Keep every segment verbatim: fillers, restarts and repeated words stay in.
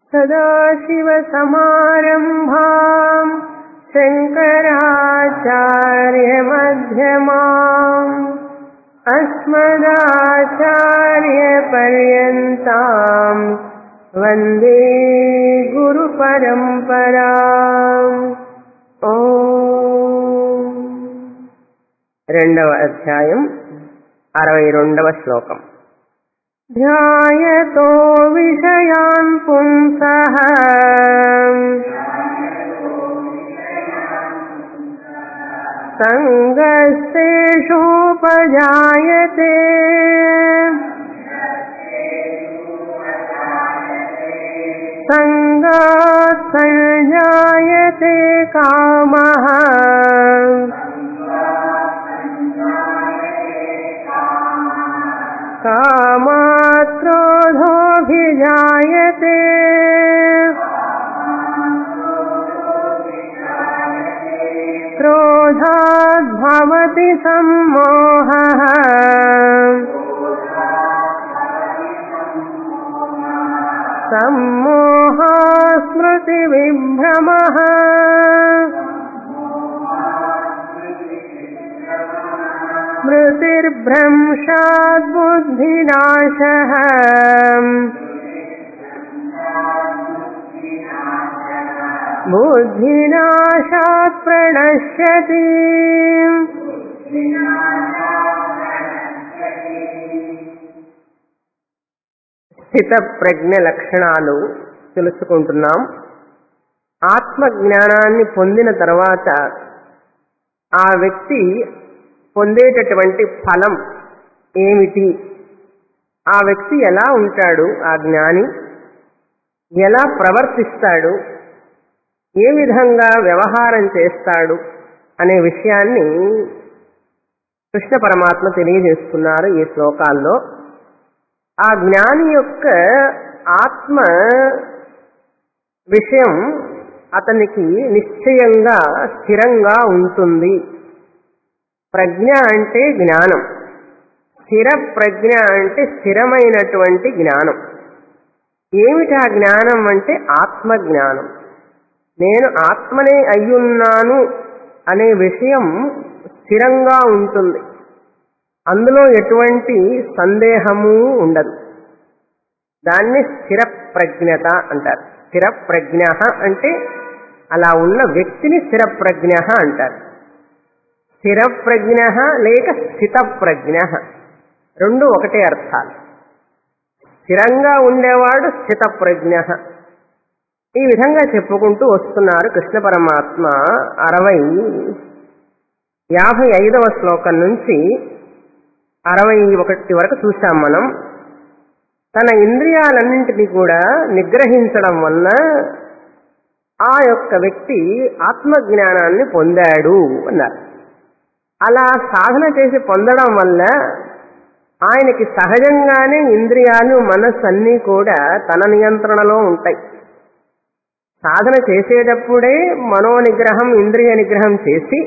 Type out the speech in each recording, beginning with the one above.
సదాశివసమారంభాం శంకరాచార్యమధ్యమాం అస్మదాచార్యపర్యంతాం వందే గురుపరంపరాం. ఓం. రెండవ అధ్యాయం అరవై రెండవ శ్లోకం. ధ్యాయతో విషయాన్ పుంసః సంగస్తేషోపజాయతే సంగాత్ సంజాయతే కామః కామాత్ క్రోధోభిజాయతే క్రోధాద్ భవతి సమ్మోహః సమ్మోహాత్ స్మృతివిభ్రమః స్మృతిర్భ్రంశాత్ బుద్ధినాశః బుద్ధినాశాత్ ప్రణశ్యతి. స్థిత ప్రజ్ఞ లక్షణాలు తెలుసుకుంటున్నాం. ఆత్మ జ్ఞానాన్ని పొందిన తర్వాత ఆ వ్యక్తి పొందేటటువంటి ఫలం ఏమిటి, ఆ వ్యక్తి ఎలా ఉంటాడు, ఆ జ్ఞాని ఎలా ప్రవర్తిస్తాడు, ఏ విధంగా వ్యవహారం చేస్తాడు అనే విషయాన్ని కృష్ణ పరమాత్మ తెలియజేస్తున్నారు ఈ శ్లోకాల్లో. ఆ జ్ఞాని యొక్క ఆత్మ విషయం అతనికి నిశ్చయంగా స్థిరంగా ఉంటుంది. ప్రజ్ఞ అంటే జ్ఞానం, స్థిర ప్రజ్ఞ అంటే స్థిరమైనటువంటి జ్ఞానం. ఏమిటి ఆ జ్ఞానం అంటే ఆత్మజ్ఞానం. నేను ఆత్మనే అయ్యున్నాను అనే విషయం స్థిరంగా ఉంటుంది, అందులో ఎటువంటి సందేహము ఉండదు. దాన్ని స్థిర ప్రజ్ఞత అంటారు. స్థిర ప్రజ్ఞ అంటే అలా ఉన్న వ్యక్తిని స్థిర ప్రజ్ఞ అంటారు. స్థిర ప్రజ్ఞ లేక స్థిత ప్రజ్ఞ రెండు ఒకటే అర్థాలు. స్థిరంగా ఉండేవాడు స్థిత ప్రజ్ఞ. ఈ విధంగా చెప్పుకుంటూ వస్తున్నారు కృష్ణ పరమాత్మ. అరవై యాభై ఐదవ శ్లోకం నుంచి అరవై ఒకటి వరకు చూసాం మనం. తన ఇంద్రియాలన్నింటినీ కూడా నిగ్రహించడం వల్ల ఆ యొక్క వ్యక్తి ఆత్మజ్ఞానాన్ని పొందాడు అన్నారు. అలా సాధన చేసి పొందడం వల్ల ఆయనకి సహజంగానే ఇంద్రియాలు, మనస్సు అన్నీ కూడా తన నియంత్రణలో ఉంటాయి. సాధన చేసేటప్పుడే మనోనిగ్రహం, ఇంద్రియ నిగ్రహం చేసి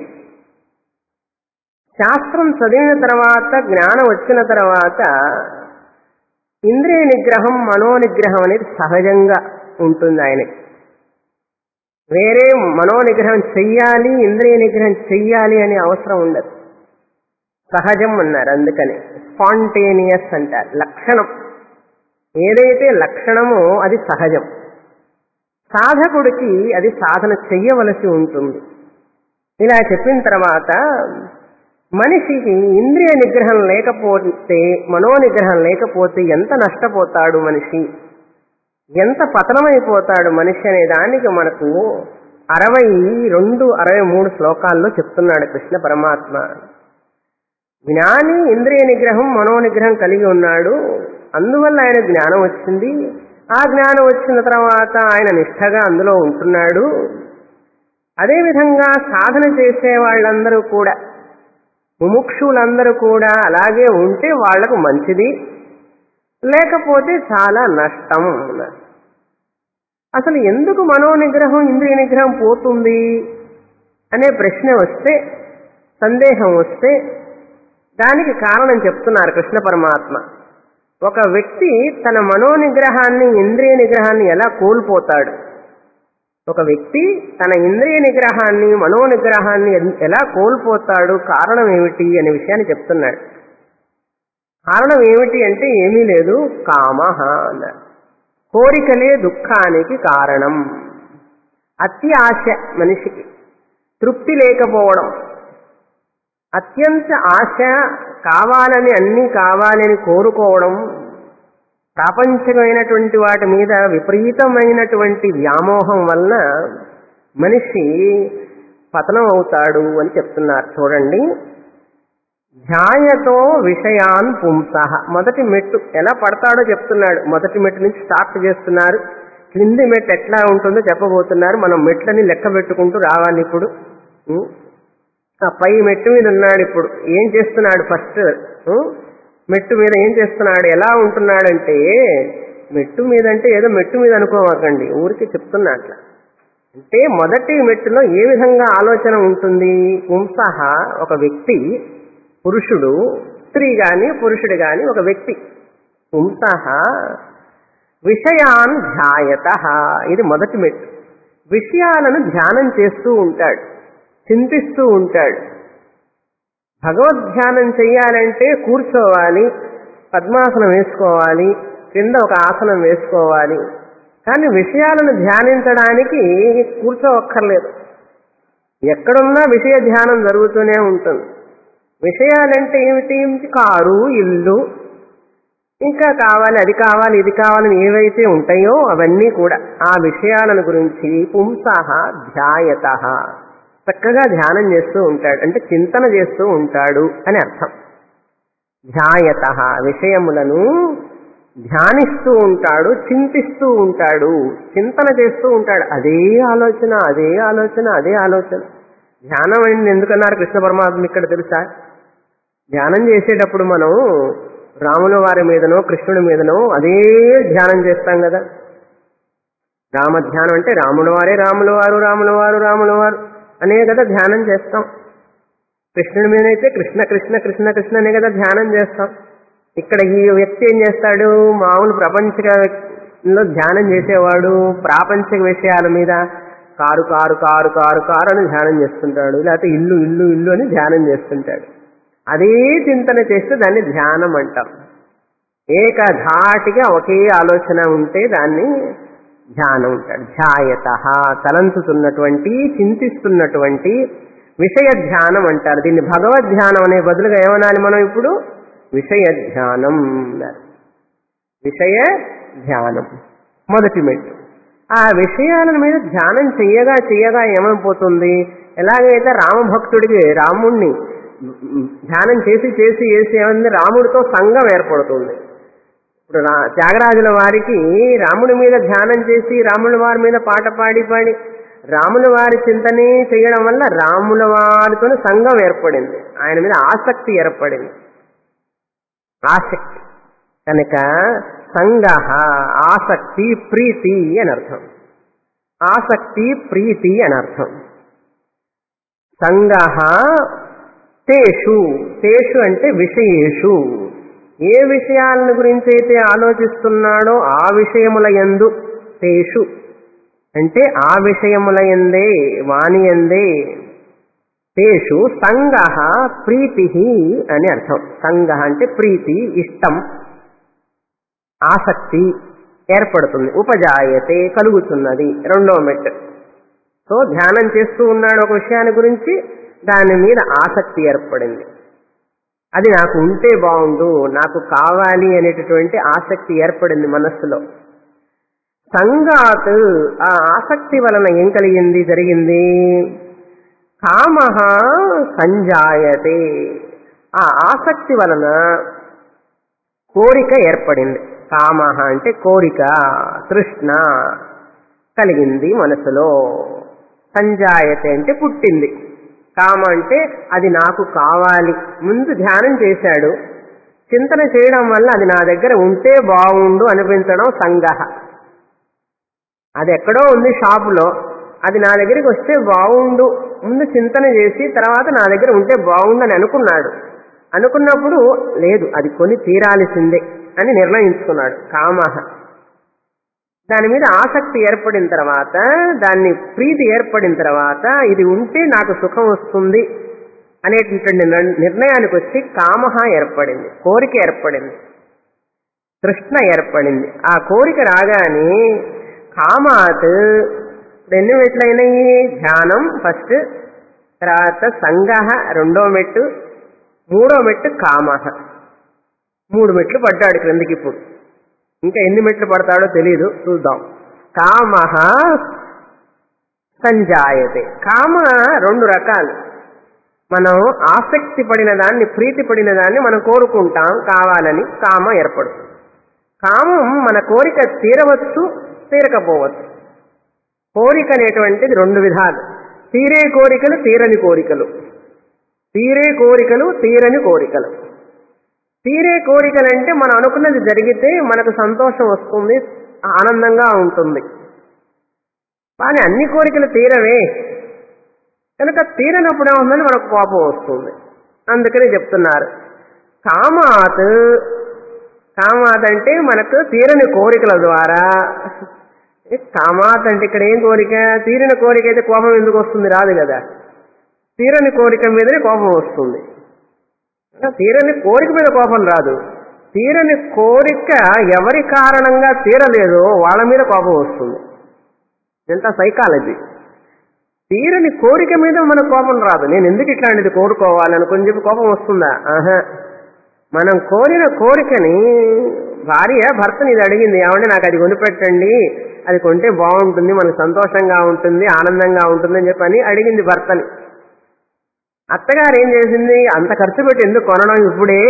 శాస్త్రం చదివిన తర్వాత, జ్ఞానం వచ్చిన తర్వాత ఇంద్రియ నిగ్రహం, మనోనిగ్రహం అనేది సహజంగా ఉంటుంది ఆయనకి. వేరే మనోనిగ్రహం చెయ్యాలి, ఇంద్రియ నిగ్రహం చెయ్యాలి అనే అవసరం ఉండదు. సహజం అన్నారు. అందుకని స్పాంటేనియస్ అంటారు. లక్షణం ఏదైతే లక్షణమో అది సహజం. సాధకుడికి అది సాధన చెయ్యవలసి ఉంటుంది. ఇలా చెప్పిన తర్వాత మనిషికి ఇంద్రియ నిగ్రహం లేకపోతే, మనోనిగ్రహం లేకపోతే ఎంత నష్టపోతాడు మనిషి, ఎంత పతనమైపోతాడు మనిషి అనే దానికి మనకు అరవై రెండు అరవై మూడు శ్లోకాల్లో చెప్తున్నాడు కృష్ణ పరమాత్మ. జ్ఞాని ఇంద్రియ నిగ్రహం, మనోనిగ్రహం కలిగి ఉన్నాడు, అందువల్ల ఆయన జ్ఞానం వచ్చింది. ఆ జ్ఞానం వచ్చిన తర్వాత ఆయన నిష్ఠగా అందులో ఉంటున్నాడు. అదేవిధంగా సాధన చేసే వాళ్ళందరూ కూడా, ముముక్షులందరూ కూడా అలాగే ఉంటే వాళ్లకు మంచిది, లేకపోతే చాలా నష్టం. అసలు ఎందుకు మనోనిగ్రహం, ఇంద్రియ నిగ్రహం పోతుంది అనే ప్రశ్న వస్తే, సందేహం వస్తే దానికి కారణం చెప్తున్నారు కృష్ణ పరమాత్మ. ఒక వ్యక్తి తన మనోనిగ్రహాన్ని ఇంద్రియ నిగ్రహాన్ని ఎలా కోల్పోతాడు, ఒక వ్యక్తి తన ఇంద్రియ నిగ్రహాన్ని మనోనిగ్రహాన్ని ఎలా కోల్పోతాడు, కారణం ఏమిటి అనే విషయాన్ని చెప్తున్నాడు. కారణం ఏమిటి అంటే ఏమీ లేదు, కామః అన్నారు. కోరికలే దుఃఖానికి కారణం. అతి ఆశ, మనిషికి తృప్తి లేకపోవడం, అత్యంత ఆశ, కావాలని అన్నీ కావాలని కోరుకోవడం, ప్రాపంచికమైనటువంటి వాటి మీద విపరీతమైనటువంటి వ్యామోహం వలన మనిషి పతనం అవుతాడు అని చెప్తున్నారు. చూడండి, ధ్యాయతో విషయాన్ పుంసః. మొదటి మెట్టు ఎలా పడతాడో చెప్తున్నాడు. మొదటి మెట్టు నుంచి స్టార్ట్ చేస్తున్నారు. క్రింది మెట్టు ఎట్లా ఉంటుందో చెప్పబోతున్నారు. మనం మెట్లని లెక్క పెట్టుకుంటూ రావాలి. ఇప్పుడు ఆ పై మెట్టు మీద ఉన్నాడు. ఇప్పుడు ఏం చేస్తున్నాడు? ఫస్ట్ మెట్టు మీద ఏం చేస్తున్నాడు, ఎలా ఉంటున్నాడంటే, మెట్టు మీద అంటే ఏదో మెట్టు మీద అనుకోవకండి, ఊరికి చెప్తున్నా అట్లా. అంటే మొదటి మెట్టులో ఏ విధంగా ఆలోచన ఉంటుంది? పుంసః, ఒక వ్యక్తి, పురుషుడు, స్త్రీ గాని పురుషుడు గాని ఒక వ్యక్తి, పుంసః విషయాన్ ధ్యాయతః. ఇది మొదటి మెట్టు. విషయాలను ధ్యానం చేస్తూ ఉంటాడు, చింతిస్తూ ఉంటాడు. భగవద్ధ్యానం చెయ్యాలంటే కూర్చోవాలి, పద్మాసనం వేసుకోవాలి, కింద ఒక ఆసనం వేసుకోవాలి. కానీ విషయాలను ధ్యానించడానికి కూర్చోవక్కర్లేదు. ఎక్కడున్నా విషయ ధ్యానం జరుగుతూనే ఉంటుంది. విషయాలంటే ఏమిటి? కారు, ఇల్లు, ఇంకా కావాలి, అది కావాలి, ఇది కావాలని ఏవైతే ఉంటాయో అవన్నీ కూడా ఆ విషయాలను గురించి పుంసః ధ్యాయతః, చక్కగా ధ్యానం చేస్తూ ఉంటాడు, అంటే చింతన చేస్తూ ఉంటాడు అని అర్థం. ధ్యాయతః, విషయములను ధ్యానిస్తూ ఉంటాడు, చింతిస్తూ ఉంటాడు, చింతన చేస్తూ ఉంటాడు. అదే ఆలోచన, అదే ఆలోచన, అదే ఆలోచన. ధ్యానం అయింది ఎందుకన్నారు కృష్ణ పరమాత్మ ఇక్కడ తెలుసా? ధ్యానం చేసేటప్పుడు మనం రాముల వారి మీదనో కృష్ణుడి మీదనో అదే ధ్యానం చేస్తాం కదా. రామధ్యానం అంటే రాముల వారే రాముల వారు, రాముల వారు, రాముల వారు అనే కదా ధ్యానం చేస్తాం. కృష్ణుడి మీద అయితే కృష్ణ కృష్ణ కృష్ణ కృష్ణ అనే కదా ధ్యానం చేస్తాం. ఇక్కడ ఈ వ్యక్తి ఏం చేస్తాడు? మామూలు ప్రపంచంలో ధ్యానం చేసేవాడు ప్రాపంచిక విషయాల మీద car car car car car అని ధ్యానం చేస్తుంటాడు, లేకపోతే ఇల్లు ఇల్లు ఇల్లు అని ధ్యానం చేస్తుంటాడు. అదే చింతన చేస్తే దాన్ని ధ్యానం అంటాం. ఏకధాటిగా ఒకే ఆలోచన ఉంటే దాన్ని ధ్యానం అంటాడు. ధ్యాయతః, తలంచుతున్నటువంటి, చింతిస్తున్నటువంటి విషయ ధ్యానం అంటారు. దీన్ని భగవద్ధ్యానం అనే బదులుగా ఏమనాలి మనం ఇప్పుడు? విషయ ధ్యానం. విషయ ధ్యానం మొదటి మెట్టు. ఆ విషయాల మీద ధ్యానం చెయ్యగా చెయ్యగా ఏమైపోతుంది? ఎలాగైతే రామభక్తుడికి రాముణ్ణి ధ్యానం చేసి చేసి చేసి ఏమైంది? రాముడితో సంఘం ఏర్పడుతుంది. ఇప్పుడు త్యాగరాజుల వారికి రాముడి మీద ధ్యానం చేసి రాముల వారి మీద పాట పాడి పాడి రాముల వారి చింతనే చేయడం వల్ల రాముల వారితో సంఘం ఏర్పడింది, ఆయన మీద ఆసక్తి ఏర్పడింది. ఆసక్తి కనుక సంగ, ఆసక్తి, ప్రీతి అని అర్థం. ఆసక్తి, ప్రీతి అని అర్థం. సంగ తేషు, తేషు అంటే విషయేషు, ఏ విషయాలను గురించి అయితే ఆలోచిస్తున్నాడో ఆ విషయముల యందు, తేషు అంటే ఆ విషయముల యందే, వాణి యందే. తేషు సంగ ప్రీతి అని అర్థం. సంగ అంటే ప్రీతి, ఇష్టం, ఆసక్తి ఏర్పడుతుంది. ఉపజాయతే, కలుగుతున్నది. రెండో మెట్టు. సో ధ్యానం చేస్తూ ఉన్నాడు ఒక విషయాన్ని గురించి, దాని మీద ఆసక్తి ఏర్పడింది. అది నాకు ఉంటే బాగుండు, నాకు కావాలి అనేటటువంటి ఆసక్తి ఏర్పడింది మనస్సులో. సంగాత్, ఆ ఆసక్తి వలన ఏం కలిగింది, జరిగింది? కామః సంజాయతే, ఆ ఆసక్తి వలన కోరిక ఏర్పడింది. కామః అంటే కోరిక, తృష్ణ కలిగింది మనసులో. సంజాయతే అంటే పుట్టింది. కామ అంటే అది నాకు కావాలి. ముందు ధ్యానం చేశాడు, చింతన చేయడం వల్ల అది నా దగ్గర ఉంటే బాగుండు అనిపించడం సంగః. అది ఎక్కడో ఉంది షాపులో, అది నా దగ్గరికి వస్తే బాగుండు, ముందు చింతన చేసి తర్వాత నా దగ్గర ఉంటే బాగుండు అని అనుకున్నాడు. అనుకున్నప్పుడు లేదు, అది కొని తీరాల్సిందే అని నిర్ణయించుకున్నాడు. కామః దాని మీద ఆసక్తి ఏర్పడిన తర్వాత, దాన్ని ప్రీతి ఏర్పడిన తర్వాత, ఇది ఉంటే నాకు సుఖం వస్తుంది అనేటువంటి నిర్ణయానికి వచ్చి కామః ఏర్పడింది, కోరిక ఏర్పడింది, తృష్ణ ఏర్పడింది. ఆ కోరిక రాగానే కామాత్ ఎన్ని మెట్లయినాయి? ధ్యానం ఫస్ట్, తర్వాత సంగః రెండో మెట్టు, మూడో మెట్టు కామః. మూడు మెట్లు పడ్డాడు క్రిందికి. ఇప్పుడు ఇంకా ఎన్ని మెట్లు పడతాడో తెలియదు, చూద్దాం. కామః సంజాయతే. కామ రెండు రకాలు. మనం ఆసక్తి పడిన దాన్ని, ప్రీతి పడిన దాన్ని మనం కోరుకుంటాం కావాలని, కామ ఏర్పడుతుంది. కామం మన కోరిక తీరవచ్చు, తీరకపోవచ్చు. కోరిక అనేటువంటిది రెండు విధాలు: తీరే కోరికలు, తీరని కోరికలు. తీరే కోరికలు, తీరని కోరికలు. తీరే కోరికలంటే మనం అనుకున్నది జరిగితే మనకు సంతోషం వస్తుంది, ఆనందంగా ఉంటుంది. కానీ అన్ని కోరికలు తీరవే కనుక తీరనప్పుడు ఏమవుతుందని మనకు కోపం వస్తుంది. అందుకని చెప్తున్నారు కామాత్. కామాత్ అంటే మనకు తీరని కోరికల ద్వారా. కామాత్ అంటే ఇక్కడ ఏం కోరిక? తీరని కోరిక అయితే కోపం ఎందుకు వస్తుంది? రాదు కదా. తీరని కోరిక మీదనే కోపం వస్తుంది. తీరని కోరిక మీద కోపం రాదు. తీరని కోరిక ఎవరి కారణంగా తీరలేదో వాళ్ళ మీద కోపం వస్తుంది. ఎంత సైకాలజీ. తీరని కోరిక మీద మనకు కోపం రాదు. నేను ఎందుకు ఇట్లాంటిది కోరుకోవాలని కొంచెం చెప్పి కోపం వస్తుందా? ఆహా. మనం కోరిన కోరికని, భార్య భర్తని ఇది అడిగింది, ఏమంటే నాకు అది కొనిపెట్టండి, అది కొంటే బాగుంటుంది, మనకు సంతోషంగా ఉంటుంది, ఆనందంగా ఉంటుంది అని చెప్పని అడిగింది భర్తని. అత్తగారు ఏం చేసింది? అంత ఖర్చు పెట్టి ఎందుకు కొనడం ఇప్పుడే,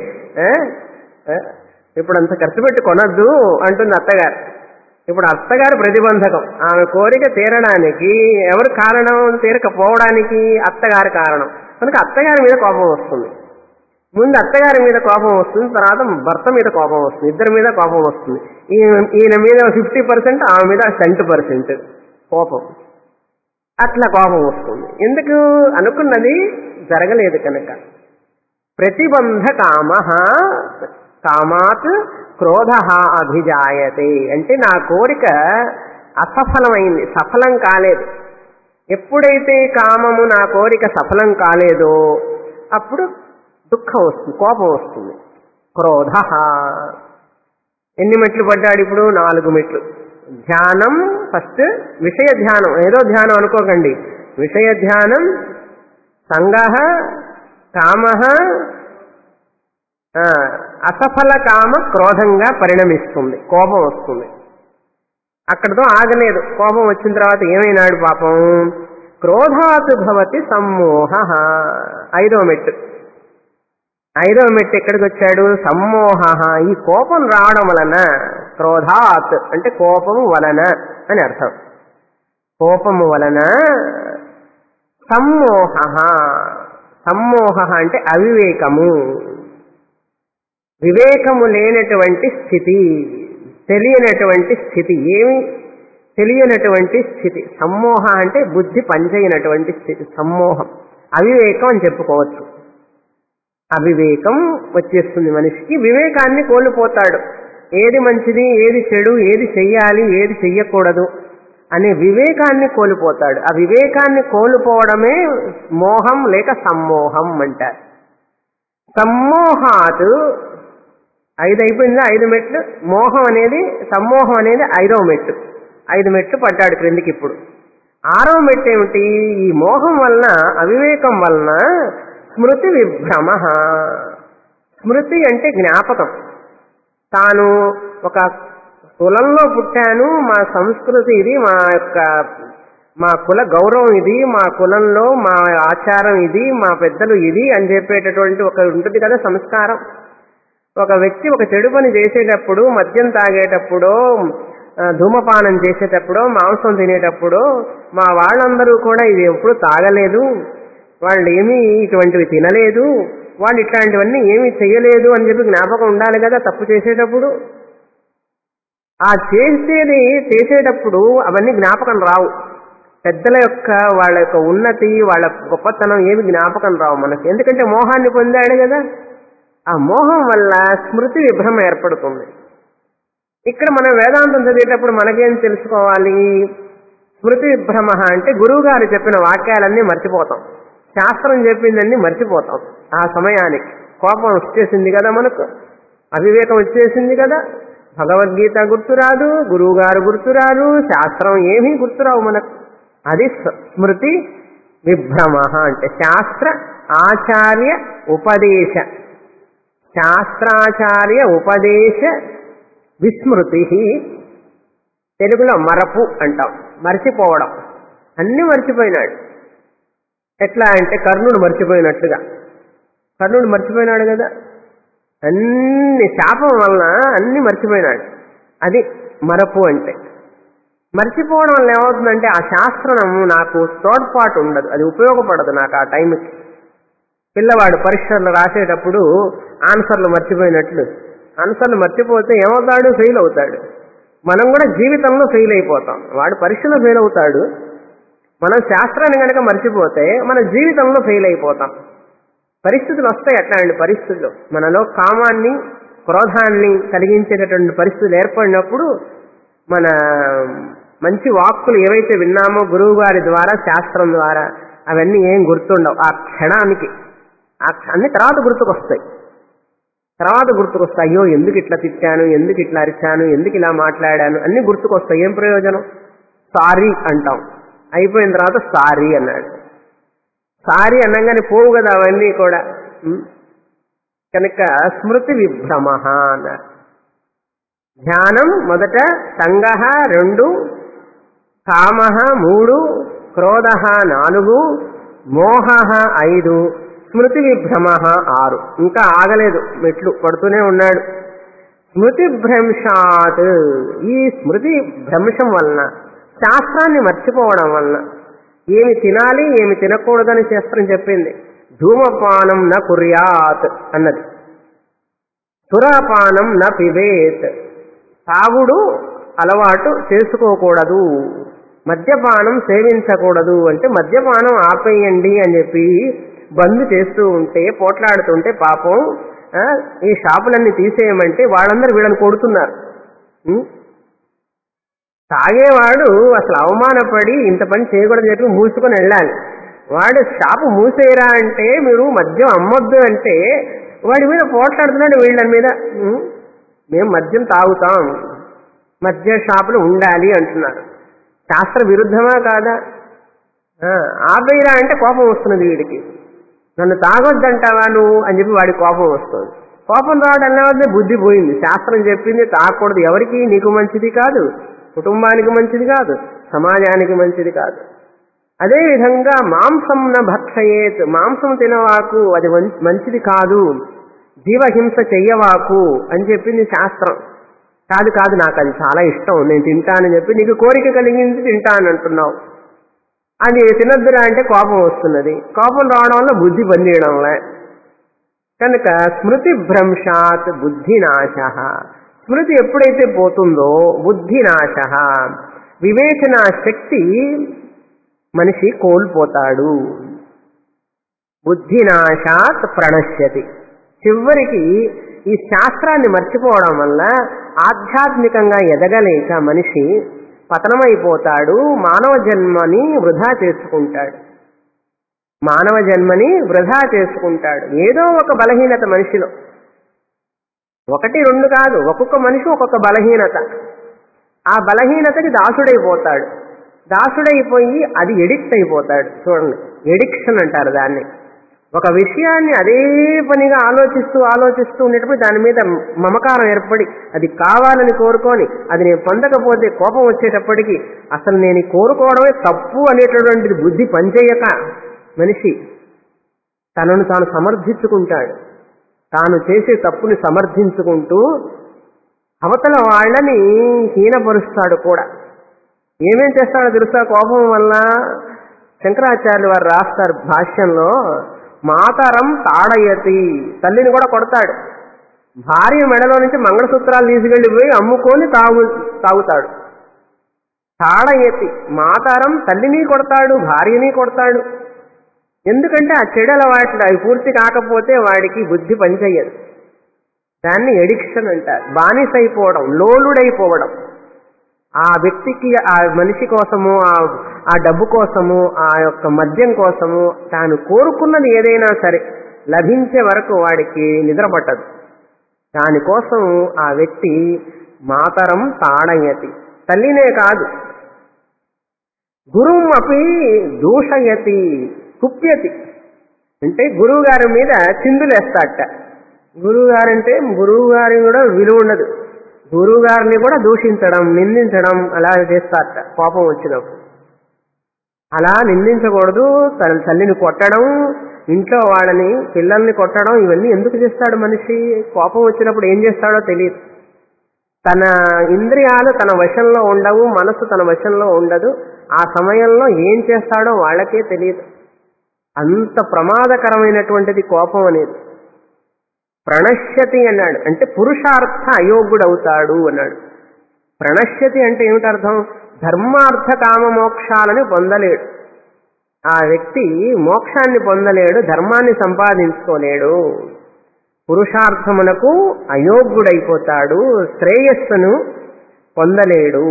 ఇప్పుడు అంత ఖర్చు పెట్టి కొనద్దు అంటుంది అత్తగారు. ఇప్పుడు అత్తగారు ప్రతిబంధకం. ఆమె కోరిక తీరడానికి ఎవరు కారణం? తీరకపోవడానికి అత్తగారి కారణం. కనుక అత్తగారి మీద కోపం వస్తుంది. ముందు అత్తగారి మీద కోపం వస్తుంది, తర్వాత భర్త మీద కోపం వస్తుంది, ఇద్దరి మీద కోపం వస్తుంది. ఈయన మీద ఫిఫ్టీ పర్సెంట్, ఆమె మీద సెంట్ పర్సెంట్ కోపం. అట్లా కోపం వస్తుంది. ఎందుకు? అనుకున్నది జరగలేదు కనుక. ప్రతిబంధ కామ. కామాత్ క్రోధ అభిజాయతే. అంటే నా కోరిక అసఫలమైంది, సఫలం కాలేదు. ఎప్పుడైతే కామము నా కోరిక సఫలం కాలేదో అప్పుడు దుఃఖం వస్తుంది, కోపం వస్తుంది. క్రోధ. ఎన్ని మెట్లు పడ్డాడు ఇప్పుడు? నాలుగు మెట్లు. ధ్యానం ఫస్ట్, విషయ ధ్యానం. ఏదో ధ్యానం అనుకోకండి. విషయ ధ్యానం, సంగః, కామః. అసఫల కామ క్రోధంగా పరిణమిస్తుంది, కోపం వస్తుంది. అక్కడతో ఆగలేదు. కోపం వచ్చిన తర్వాత ఏమైనాడు పాపం? క్రోధాత్ భవతి సమ్మోహ. ఐదో మెట్టు. ఐదో మెట్టు ఎక్కడికి వచ్చాడు? సమ్మోహ. ఈ కోపం రావడం వలన, క్రోధాత్ అంటే కోపము వలన అని అర్థం. కోపము వలన సమ్మోహ. సమ్మోహ అంటే అవివేకము, వివేకము లేనటువంటి స్థితి, తెలియనటువంటి స్థితి, ఏమి తెలియనటువంటి స్థితి. సమ్మోహ అంటే బుద్ధి పనిచేయనటువంటి స్థితి. సమ్మోహం, అవివేకం అని చెప్పుకోవచ్చు. అవివేకం వచ్చేస్తుంది మనిషికి. వివేకాన్ని కోల్పోతాడు. ఏది మంచిది, ఏది చెడు, ఏది చెయ్యాలి, ఏది చెయ్యకూడదు అనే వివేకాన్ని కోల్పోతాడు. ఆ వివేకాన్ని కోల్పోవడమే మోహం లేక సమ్మోహం అంటారు. సమ్మోహాత్ ఐదు అయిపోయిందా? ఐదు మెట్లు. మోహం అనేది, సమ్మోహం అనేది ఐదవ మెట్టు. ఐదు మెట్లు పడ్డాడు క్రిందికి. ఇప్పుడు ఆరవ మెట్టు ఏమిటి? ఈ మోహం వలన, అవివేకం వలన స్మృతి విభ్రమ. స్మృతి అంటే జ్ఞాపకం. తాను ఒక కులంలో పుట్టాను, మా సంస్కృతి ఇది, మా యొక్క మా కుల గౌరవం ఇది, మా కులంలో మా ఆచారం ఇది, మా పెద్దలు ఇది అని చెప్పేటటువంటి ఒక ఉంటుంది కదా సంస్కారం. ఒక వ్యక్తి ఒక చెడు పని చేసేటప్పుడు, మద్యం తాగేటప్పుడు, ధూమపానం చేసేటప్పుడు, మాంసం తినేటప్పుడు మా వాళ్ళందరూ కూడా ఇది ఎప్పుడు తాగలేదు, వాళ్ళు ఏమీ ఇటువంటివి తినలేదు, వాళ్ళు ఇట్లాంటివన్నీ ఏమీ చెయ్యలేదు అని చెప్పి జ్ఞాపకం ఉండాలి కదా తప్పు చేసేటప్పుడు. ఆ చేసేది చేసేటప్పుడు అవన్నీ జ్ఞాపకం రావు. పెద్దల యొక్క వాళ్ళ యొక్క ఉన్నతి, వాళ్ళ గొప్పతనం ఏమి జ్ఞాపకం రావు మనకి. ఎందుకంటే మోహాన్ని పొందాడు కదా. ఆ మోహం వల్ల స్మృతి విభ్రమ ఏర్పడుతుంది. ఇక్కడ మనం వేదాంతం చదివేటప్పుడు మనకేం తెలుసుకోవాలి? స్మృతి విభ్రమ అంటే గురువు గారు చెప్పిన వాక్యాలన్నీ మర్చిపోతాం, శాస్త్రం చెప్పిందన్నీ మర్చిపోతాం. ఆ సమయానికి కోపం వచ్చేసింది కదా, మనకు అవివేకం వచ్చేసింది కదా, భగవద్గీత గుర్తురాదు, గురువు గారు గుర్తురాదు, శాస్త్రం ఏమీ గుర్తురావు మనకు. అది స్మృతి విభ్రమ అంటే శాస్త్ర ఆచార్య ఉపదేశ, శాస్త్రాచార్య ఉపదేశ విస్మృతి. తెలుగులో మరపు అంటాం, మర్చిపోవడం. అన్ని మర్చిపోయినాడు. ఎట్లా అంటే కర్ణుడు మర్చిపోయినట్టుగా. కర్ణుడు మర్చిపోయినాడు కదా, అన్ని శాపం వలన అన్ని మర్చిపోయినాడు. అది మరపు అంటే. మర్చిపోవడం వల్ల ఏమవుతుందంటే ఆ శాస్త్రం నాకు తోడ్పాటు ఉండదు, అది ఉపయోగపడదు నాకు ఆ టైంకి. పిల్లవాడు పరీక్షలు రాసేటప్పుడు ఆన్సర్లు మర్చిపోయినట్లు, ఆన్సర్లు మర్చిపోతే ఏమవుతాడు? ఫెయిల్ అవుతాడు. మనం కూడా జీవితంలో ఫెయిల్ అయిపోతాం. వాడు పరీక్షలో ఫెయిల్ అవుతాడు, మనం శాస్త్రాన్ని కనుక మర్చిపోతే మన జీవితంలో ఫెయిల్ అయిపోతాం. పరిస్థితులు వస్తాయి అట్లాంటి పరిస్థితులు. మనలో కామాన్ని క్రోధాన్ని కలిగించేటటువంటి పరిస్థితులు ఏర్పడినప్పుడు మన మంచి వాక్కులు ఏవైతే విన్నామో గురువు గారి ద్వారా, శాస్త్రం ద్వారా, అవన్నీ ఏం గుర్తుండవు ఆ క్షణానికి. ఆ అన్ని తర్వాత గుర్తుకొస్తాయి. తర్వాత గుర్తుకొస్తాయి, అయ్యో ఎందుకు ఇట్లా తిట్టాను, ఎందుకు ఇట్లా అరిచాను, ఎందుకు ఇలా మాట్లాడాను, అన్ని గుర్తుకొస్తాయి. ఏం ప్రయోజనం? సారీ అంటాం, అయిపోయిన తర్వాత సారీ అన్నాడు. సారీ అనంగానే పోవు కదా అవన్నీ కూడా. కనుక స్మృతి విభ్రమ అన్నారు. ధ్యానం మొదట, సంగ రెండు, కామ మూడు, క్రోధ నాలుగు, మోహ ఐదు, స్మృతి విభ్రమ ఆరు. ఇంకా ఆగలేదు, మెట్లు పడుతూనే ఉన్నాడు. స్మృతి భ్రంశాత్, ఈ స్మృతి భ్రంశం వలన, శాస్త్రాన్ని మర్చిపోవడం వలన, ఏమి తినాలి ఏమి తినకూడదని శాస్త్రం చెప్పింది. ధూమపానం న కుర్యాత్ అన్నది. సురాపానం న పిబేత్, తాగుడు అలవాటు చేసుకోకూడదు, మద్యపానం సేవించకూడదు. అంటే మద్యపానం ఆపేయండి అని చెప్పి బంద్ చేస్తూ ఉంటే, పోట్లాడుతుంటే పాపం ఈ షాపులన్నీ తీసేయమంటే వాళ్ళందరూ వీళ్ళని కొడుతున్నారు. తాగేవాడు అసలు అవమానపడి ఇంత పని చేయకూడదని చెప్పి మూసుకొని వెళ్ళాలి. వాడు షాపు మూసేయరా అంటే, మీరు మద్యం అమ్మొద్దు అంటే వాడి మీద పోట్లాడుతున్నాడు వీళ్ళ మీద. మేము మద్యం తాగుతాం, మద్య షాపులు ఉండాలి అంటున్నారు. శాస్త్ర విరుద్ధమా కాదా? ఆపేయరా అంటే కోపం వస్తున్నది వీడికి. నన్ను తాగొద్దంటావా నువ్వు అని చెప్పి వాడి కోపం వస్తుంది. కోపం రావడం వల్లే బుద్ధి పోయింది. శాస్త్రం చెప్పింది తాగకూడదు, ఎవరికి? నీకు మంచిది కాదు, కుటుంబానికి మంచిది కాదు, సమాజానికి మంచిది కాదు. అదేవిధంగా మాంసం న భక్షయేత్, మాంసం తినవాకు, అది మంచిది కాదు, జీవహింస చెయ్యవాకు అని చెప్పింది శాస్త్రం. కాదు కాదు నాకు అది చాలా ఇష్టం, నేను తింటానని చెప్పి నీకు కోరిక కలిగింది తింటానంటున్నావు. అది తినద్దురా అంటే కోపం వస్తున్నది. కోపం రావడం వల్ల బుద్ధి పనిచేయడంలే. కనుక స్మృతి భ్రంశాత్ బుద్ధినాశ, స్మృతి ఎప్పుడైతే పోతుందో బుద్ధినాశ, వివేచన శక్తి మనిషి కోల్పోతాడు. బుద్ధినాశాత్ ప్రణశ్యతి. చివరికి ఈ శాస్త్రాన్ని మర్చిపోవడం వల్ల ఆధ్యాత్మికంగా ఎదగలేక మనిషి పతనమైపోతాడు, మానవ జన్మని వృధా చేసుకుంటాడు. మానవ జన్మని వృధా చేసుకుంటాడు. ఏదో ఒక బలహీనత మనిషిలో, ఒకటి రెండు కాదు, ఒక్కొక్క మనిషి ఒక్కొక్క బలహీనత. ఆ బలహీనతకి దాసుడైపోతాడు. దాసుడైపోయి అది ఎడిక్ట్ అయిపోతాడు. చూడండి, ఎడిక్షన్ అంటారు దాన్ని. ఒక విషయాన్ని అదే పనిగా ఆలోచిస్తూ ఆలోచిస్తూ ఉండేటప్పుడు దాని మీద మమకారం ఏర్పడి అది కావాలని కోరుకొని అది నేను పొందకపోతే కోపం వచ్చేటప్పటికి అసలు నేను కోరుకోవడమే తప్పు అనేటటువంటిది బుద్ధి పనిచేయక మనిషి తనను తాను సమర్థించుకుంటాడు. తాను చేసే తప్పుని సమర్థించుకుంటూ అవతల వాళ్ళని హీనపరుస్తాడు కూడా. ఏమేం చేస్తాడో తెలుసా? కోపం వల్ల శంకరాచార్యులు వారు రాస్తారు భాష్యంలో, మాతరం తాడయతి, తల్లిని కూడా కొడతాడు. భార్య మెడలో నుంచి మంగళసూత్రాలు తీసుకెళ్లిపోయి అమ్ముకొని తాగు తాగుతాడు. తాడయతి, మాతరం తల్లిని కొడతాడు, భార్యని కొడతాడు. ఎందుకంటే ఆ చెడు అలవాట్లు అవి పూర్తి కాకపోతే వాడికి బుద్ధి పనిచేయదు. దాన్ని ఎడిక్షన్ అంటారు. బానిసైపోవడం, లోలుడైపోవడం. ఆ వ్యక్తికి, ఆ మనిషి కోసము, ఆ డబ్బు కోసము, ఆ యొక్క మద్యం కోసము తాను కోరుకున్నది ఏదైనా సరే లభించే వరకు వాడికి నిద్ర పట్టదు. దానికోసం ఆ వ్యక్తి మాతరం తాడయతి, తల్లినే కాదు గురుం అపి దూషయతి కుప్యతి, అంటే గురువు గారి మీద చిందులేస్తాట. గురువు గారంటే గురువు గారి కూడా విలువ ఉండదు, గురువు గారిని కూడా దూషించడం, నిందించడం అలా చేస్తారట కోపం వచ్చినప్పుడు. అలా నిందించకూడదు. తన తల్లిని కొట్టడం, ఇంట్లో వాళ్ళని, పిల్లల్ని కొట్టడం, ఇవన్నీ ఎందుకు చేస్తాడు మనిషి? కోపం వచ్చినప్పుడు ఏం చేస్తాడో తెలియదు. తన ఇంద్రియాలు తన వశంలో ఉండవు, మనసు తన వశంలో ఉండదు. ఆ సమయంలో ఏం చేస్తాడో వాళ్ళకే తెలియదు. అంత ప్రమాదకరమైనటువంటిది కోపం అనేది. ప్రణశ్యతి అన్నాడు అంటే పురుషార్థ అయోగ్యుడవుతాడు అన్నాడు. ప్రణశ్యతి అంటే ఏమిటి అర్థం? ధర్మార్థ కామ మోక్షాలను పొందలేడు. ఆ వ్యక్తి మోక్షాన్ని పొందలేడు, ధర్మాన్ని సంపాదించుకోలేడు, పురుషార్థమునకు అయోగ్యుడైపోతాడు, శ్రేయస్సును పొందలేడు,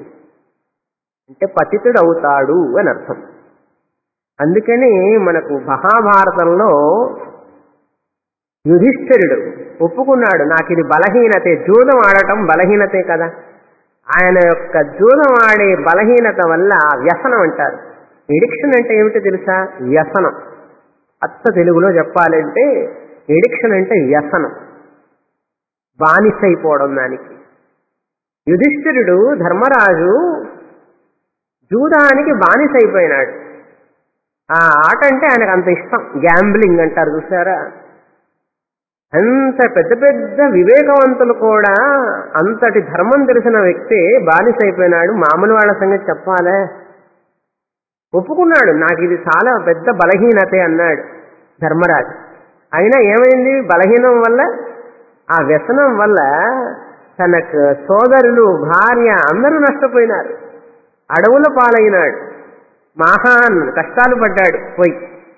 అంటే పతితుడవుతాడు అని అర్థం. అందుకని మనకు మహాభారతంలో యుధిష్ఠిరుడు ఒప్పుకున్నాడు, నాకు ఇది బలహీనతే, జూదం ఆడటం బలహీనతే కదా. ఆయన యొక్క జూదం ఆడే బలహీనత వల్ల వ్యసనం అంటారు. ఎడిక్షన్ అంటే ఏమిటో తెలుసా? వ్యసనం. అచ్చ తెలుగులో చెప్పాలంటే ఎడిక్షన్ అంటే వ్యసనం, బానిసైపోవడం దానికి. యుధిష్ఠిరుడు ధర్మరాజు జూదానికి బానిసైపోయినాడు. ఆ ఆట అంటే ఆయనకు అంత ఇష్టం, గ్యాంబ్లింగ్ అంటారు చూసారా. అంత పెద్ద పెద్ద వివేకవంతులు కూడా అంతటి ధర్మం తెలిసిన వ్యక్తి బానిసైపోయినాడు. మామూలు వాళ్ళ సంగతి చెప్పాలే. ఒప్పుకున్నాడు, నాకు ఇది చాలా పెద్ద బలహీనతే అన్నాడు ధర్మరాజు. అయినా ఏమైంది? బలహీనం వల్ల, ఆ వ్యసనం వల్ల తనకు సోదరులు, భార్య అందరూ నష్టపోయినారు. అడవుల పాలైనాడు, మహాన్ కష్టాలు పడ్డాడు పోయి.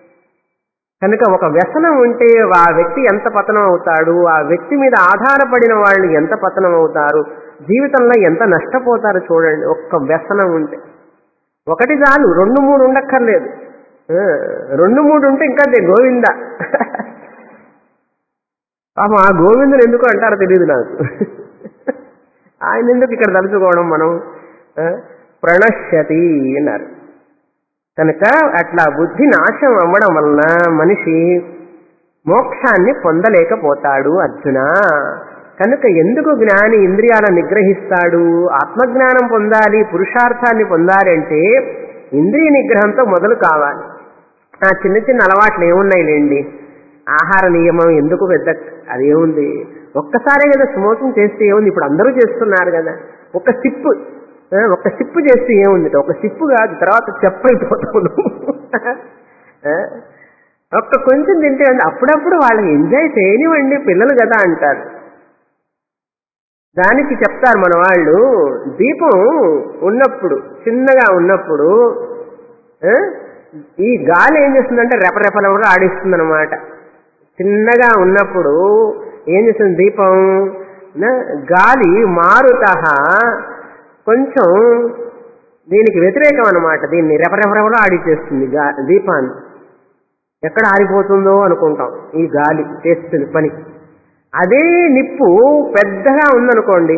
కనుక ఒక వ్యసనం ఉంటే ఆ వ్యక్తి ఎంత పతనం అవుతాడు, ఆ వ్యక్తి మీద ఆధారపడిన వాళ్ళు ఎంత పతనం అవుతారు, జీవితంలో ఎంత నష్టపోతారు చూడండి. ఒక్క వ్యసనం ఉంటే ఒకటి చాలు, రెండు మూడు ఉండక్కర్లేదు. రెండు మూడు ఉంటే ఇంకా అదే గోవింద. పాపం ఆ గోవిందుని ఎందుకు అంటారో తెలియదు నాకు. ఆయన ఎందుకు ఇక్కడ తలుచుకోవడం మనం? ప్రణశ్యతి అన్నారు. కనుక అట్లా బుద్ధి నాశం అవ్వడం వలన మనిషి మోక్షాన్ని పొందలేకపోతాడు అర్జున. కనుక ఎందుకు జ్ఞాని ఇంద్రియాలను నిగ్రహిస్తాడు? ఆత్మజ్ఞానం పొందాలి, పురుషార్థాన్ని పొందాలి అంటే ఇంద్రియ నిగ్రహంతో మొదలు కావాలి. ఆ చిన్న చిన్న అలవాట్లు ఏమున్నాయి లేండి, ఆహార నియమం ఎందుకు పెద్ద, అదేముంది, ఒక్కసారే కదా స్మోకింగ్ చేస్తే ఏముంది, ఇప్పుడు అందరూ చేస్తున్నారు కదా. ఒక సిప్పు ఒక సిప్పు చేస్తే ఏముంది, ఒక సిప్పు కాదు, తర్వాత చెప్పైపోతాను. ఒక్క కొంచెం తింటే అప్పుడప్పుడు వాళ్ళకి ఎంజాయ్ చేయనివ్వండి, పిల్లలు కదా అంటారు. దానికి చెప్తారు మన వాళ్ళు, దీపం ఉన్నప్పుడు, చిన్నగా ఉన్నప్పుడు ఈ గాలి ఏం చేస్తుందంటే రెపరెపల కూడా ఆడిస్తుంది అనమాట. చిన్నగా ఉన్నప్పుడు ఏం చేస్తుంది దీపం? గాలి మారుత కొంచెం దీనికి వ్యతిరేకం అనమాట, దీన్ని రెపరెపరెపలో ఆడిచేస్తుంది దీపాన్ని. ఎక్కడ ఆరిపోతుందో అనుకుంటాం, ఈ గాలి చేస్తుంది పని. అదే నిప్పు పెద్దగా ఉందనుకోండి,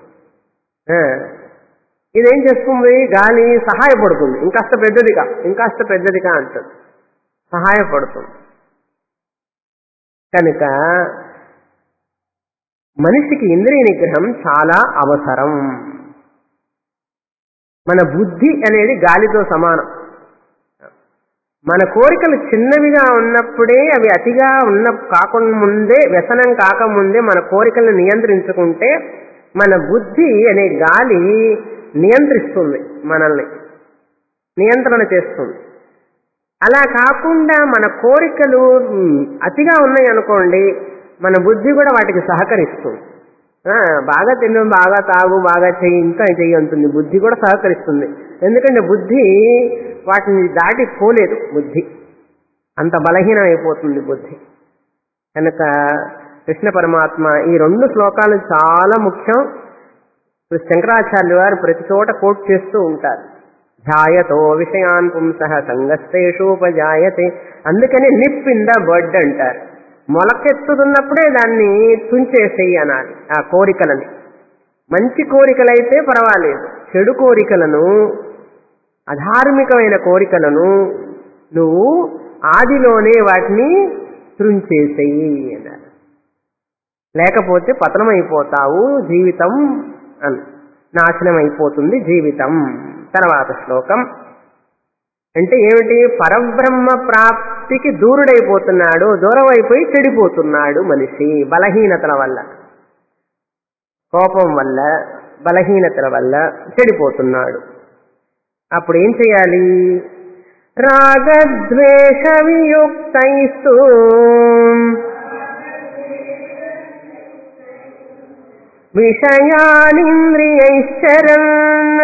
ఇదేం చేస్తుంది? గాలి సహాయపడుతుంది, ఇంకాస్త పెద్దదిగా ఇంకాస్త పెద్దదిగా అంటుంది, సహాయపడుతుంది. కనుక మనిషికి ఇంద్రియ నిగ్రహం చాలా అవసరం. మన బుద్ధి అనేది గాలితో సమానం. మన కోరికలు చిన్నవిగా ఉన్నప్పుడే, అవి అతిగా ఉన్న కాకముందే, వ్యసనం కాకముందే మన కోరికలను నియంత్రించుకుంటే మన బుద్ధి అనే గాలి నియంత్రిస్తుంది, మనల్ని నియంత్రణ చేస్తుంది. అలా కాకుండా మన కోరికలు అతిగా ఉన్నాయి అనుకోండి, మన బుద్ధి కూడా వాటికి సహకరిస్తుంది. బాగా తిను, బాగా తాగు, బాగా చెయ్యి, ఇంకా చెయ్యి అంటుంది, బుద్ధి కూడా సహకరిస్తుంది. ఎందుకంటే బుద్ధి వాటిని దాటి పోలేదు, బుద్ధి అంత బలహీనం అయిపోతుంది బుద్ధి. కనుక కృష్ణ పరమాత్మ. ఈ రెండు శ్లోకాలు చాలా ముఖ్యం. శంకరాచార్యులు వారు ప్రతి చోట కోట్ చేస్తూ ఉంటారు. ధ్యాయతో విషయాన్ పుంసః సంగస్తేషోపజాయతే. అందుకని నిప్ ఇన్ ద బడ్ అంటారు. మొలకెత్తుతున్నప్పుడే దాన్ని తుంచేసేయి అనాలి ఆ కోరికలని. మంచి కోరికలైతే పర్వాలేదు, చెడు కోరికలను, అధార్మికమైన కోరికలను నువ్వు ఆదిలోనే వాటిని తుంచేసేయి అన్నారు. లేకపోతే పతనమైపోతావు, జీవితం అని నాశనం అయిపోతుంది జీవితం. తర్వాత శ్లోకం అంటే ఏమిటి? పరబ్రహ్మ ప్రాప్తికి దూరుడైపోతున్నాడు, దూరం అయిపోయి చెడిపోతున్నాడు మనిషి బలహీనతల వల్ల, కోపం వల్ల, బలహీనతల వల్ల చెడిపోతున్నాడు. అప్పుడు ఏం చేయాలి? రాగద్వేష వియుక్తైస్తు విషయానింద్రియైశ్చరన్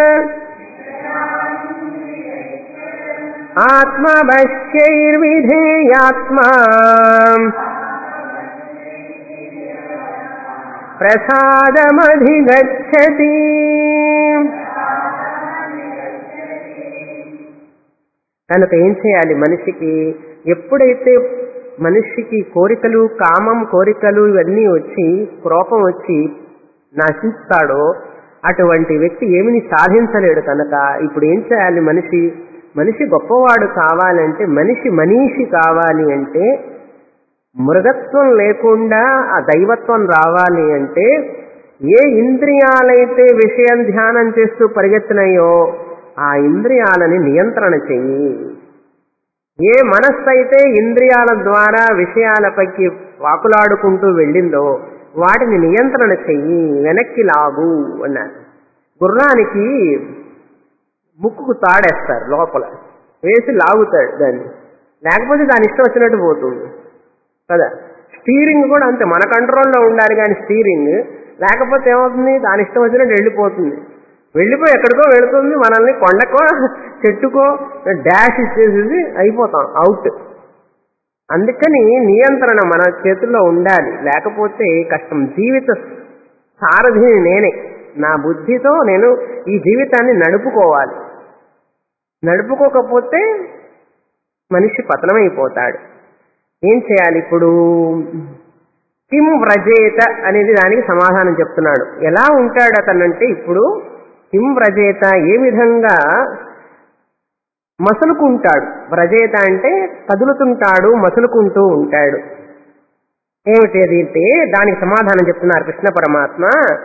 ఆత్మవశ్యైర్విధేయాత్మా ప్రసాదమధిగచ్చతి. కనుక ఏం చేయాలి? మనిషికి ఎప్పుడైతే మనిషికి కోరికలు, కామం కోరికలు ఇవన్నీ వచ్చి కోపం వచ్చి నశిస్తాడో అటువంటి వ్యక్తి ఏమిని సాధించలేడు. కనుక ఇప్పుడు ఏం చేయాలి? మనిషి మనిషి గొప్పవాడు కావాలంటే, మనిషి మనీషి కావాలి అంటే, మృగత్వం లేకుండా ఆ దైవత్వం రావాలి అంటే, ఏ ఇంద్రియాలైతే విషయం ధ్యానం చేస్తూ పరిగెత్తినాయో ఆ ఇంద్రియాలని నియంత్రణ చెయ్యి. ఏ మనస్సు అయితే ఇంద్రియాల ద్వారా విషయాలపైకి వాకులాడుకుంటూ వెళ్ళిందో వాటిని నియంత్రణ చెయ్యి, వెనక్కి లాగు అన్నారు. గుర్రానికి ముక్కుకు తాడేస్తారు, లోపల వేసి లాగుతాడు దాన్ని, లేకపోతే దాని ఇష్టం వచ్చినట్టు పోతుంది కదా. స్టీరింగ్ కూడా అంతే, మన కంట్రోల్లో ఉండాలి కానీ స్టీరింగ్ లేకపోతే ఏమవుతుంది? దాని ఇష్టం వచ్చినట్టు వెళ్ళిపోతుంది. వెళ్ళిపోయి ఎక్కడికో వెళుతుంది, మనల్ని కొండకో చెట్టుకో డాష్ ఇచ్చేసి అయిపోతాం, అవుట్. అందుకని నియంత్రణ మన చేతుల్లో ఉండాలి, లేకపోతే కష్టం. జీవిత సారథిని నేనే, నా బుద్ధితో నేను ఈ జీవితాన్ని నడుపుకోవాలి. నడుపుకోకపోతే మనిషి పతనమైపోతాడు. ఏం చేయాలి ఇప్పుడు? కిం వ్రజేత అనేది దానికి సమాధానం చెప్తున్నాడు. ఎలా ఉంటాడు అతనంటే, ఇప్పుడు కిం వ్రజేత ఏ విధంగా మసులుకుంటాడు. వ్రజేత అంటే కదులుతుంటాడు, మసులుకుంటూ ఉంటాడు. ఏమిటి అది అంటే దానికి సమాధానం చెప్తున్నారు కృష్ణ పరమాత్మ.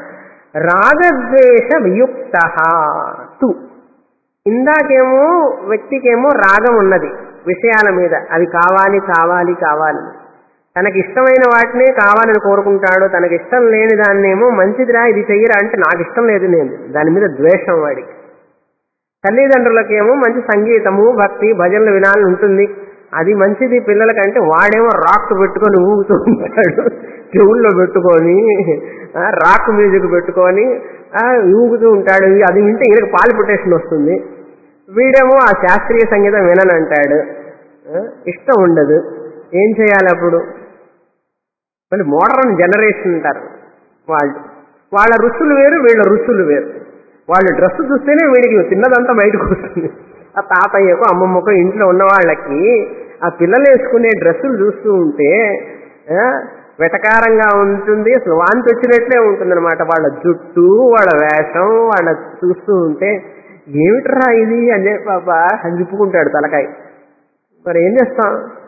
రాగద్వేష వియుక్త తు. ఇందాకేమో వ్యక్తికేమో రాగం ఉన్నది విషయాల మీద, అవి కావాలి కావాలి కావాలి, తనకి ఇష్టమైన వాటినే కావాలని కోరుకుంటాడు. తనకి ఇష్టం లేని దాన్నేమో మంచిదిరా ఇది చెయ్యరా అంటే నాకు ఇష్టం లేదు, నేను దాని మీద ద్వేషం వాడికి. తల్లిదండ్రులకేమో మంచి సంగీతము, భక్తి, భజనలు వినాలని ఉంటుంది, అది మంచిది పిల్లలకంటే వాడేమో రాక్ పెట్టుకొని ఊగుతూ ఉంటాడు, చెవుల్లో పెట్టుకొని రాక్ మ్యూజిక్ పెట్టుకొని ఊగుతూ ఉంటాడు. అది వింటే ఈయనకు పాలిపిటేషన్ వస్తుంది. వీడేమో ఆ శాస్త్రీయ సంగీతం విననంటాడు, ఇష్టం ఉండదు. ఏం చేయాలి అప్పుడు? మళ్ళీ మోడర్న్ జనరేషన్ అంటారు వాళ్ళు. వాళ్ళ రుచులు వేరు, వీళ్ళ రుచులు వేరు. వాళ్ళు డ్రెస్ చూస్తేనే వీడికి తిన్నదంతా బయటకు వస్తుంది. ఆ తాతయ్యకో అమ్మమ్మకో ఇంట్లో ఉన్న వాళ్ళకి ఆ పిల్లలు వేసుకునే డ్రెస్సులు చూస్తూ ఉంటే వెటకారంగా ఉంటుంది, అసలు వాంతి వచ్చినట్లే ఉంటుందన్నమాట. వాళ్ళ జుట్టు, వాళ్ళ వేషం, వాళ్ళ చూస్తూ ఉంటే ఏమిట్రా ఇది అని పాపా అని తిప్పుకుంటాడు తలకాయ. మరి ఏం చేస్తాం?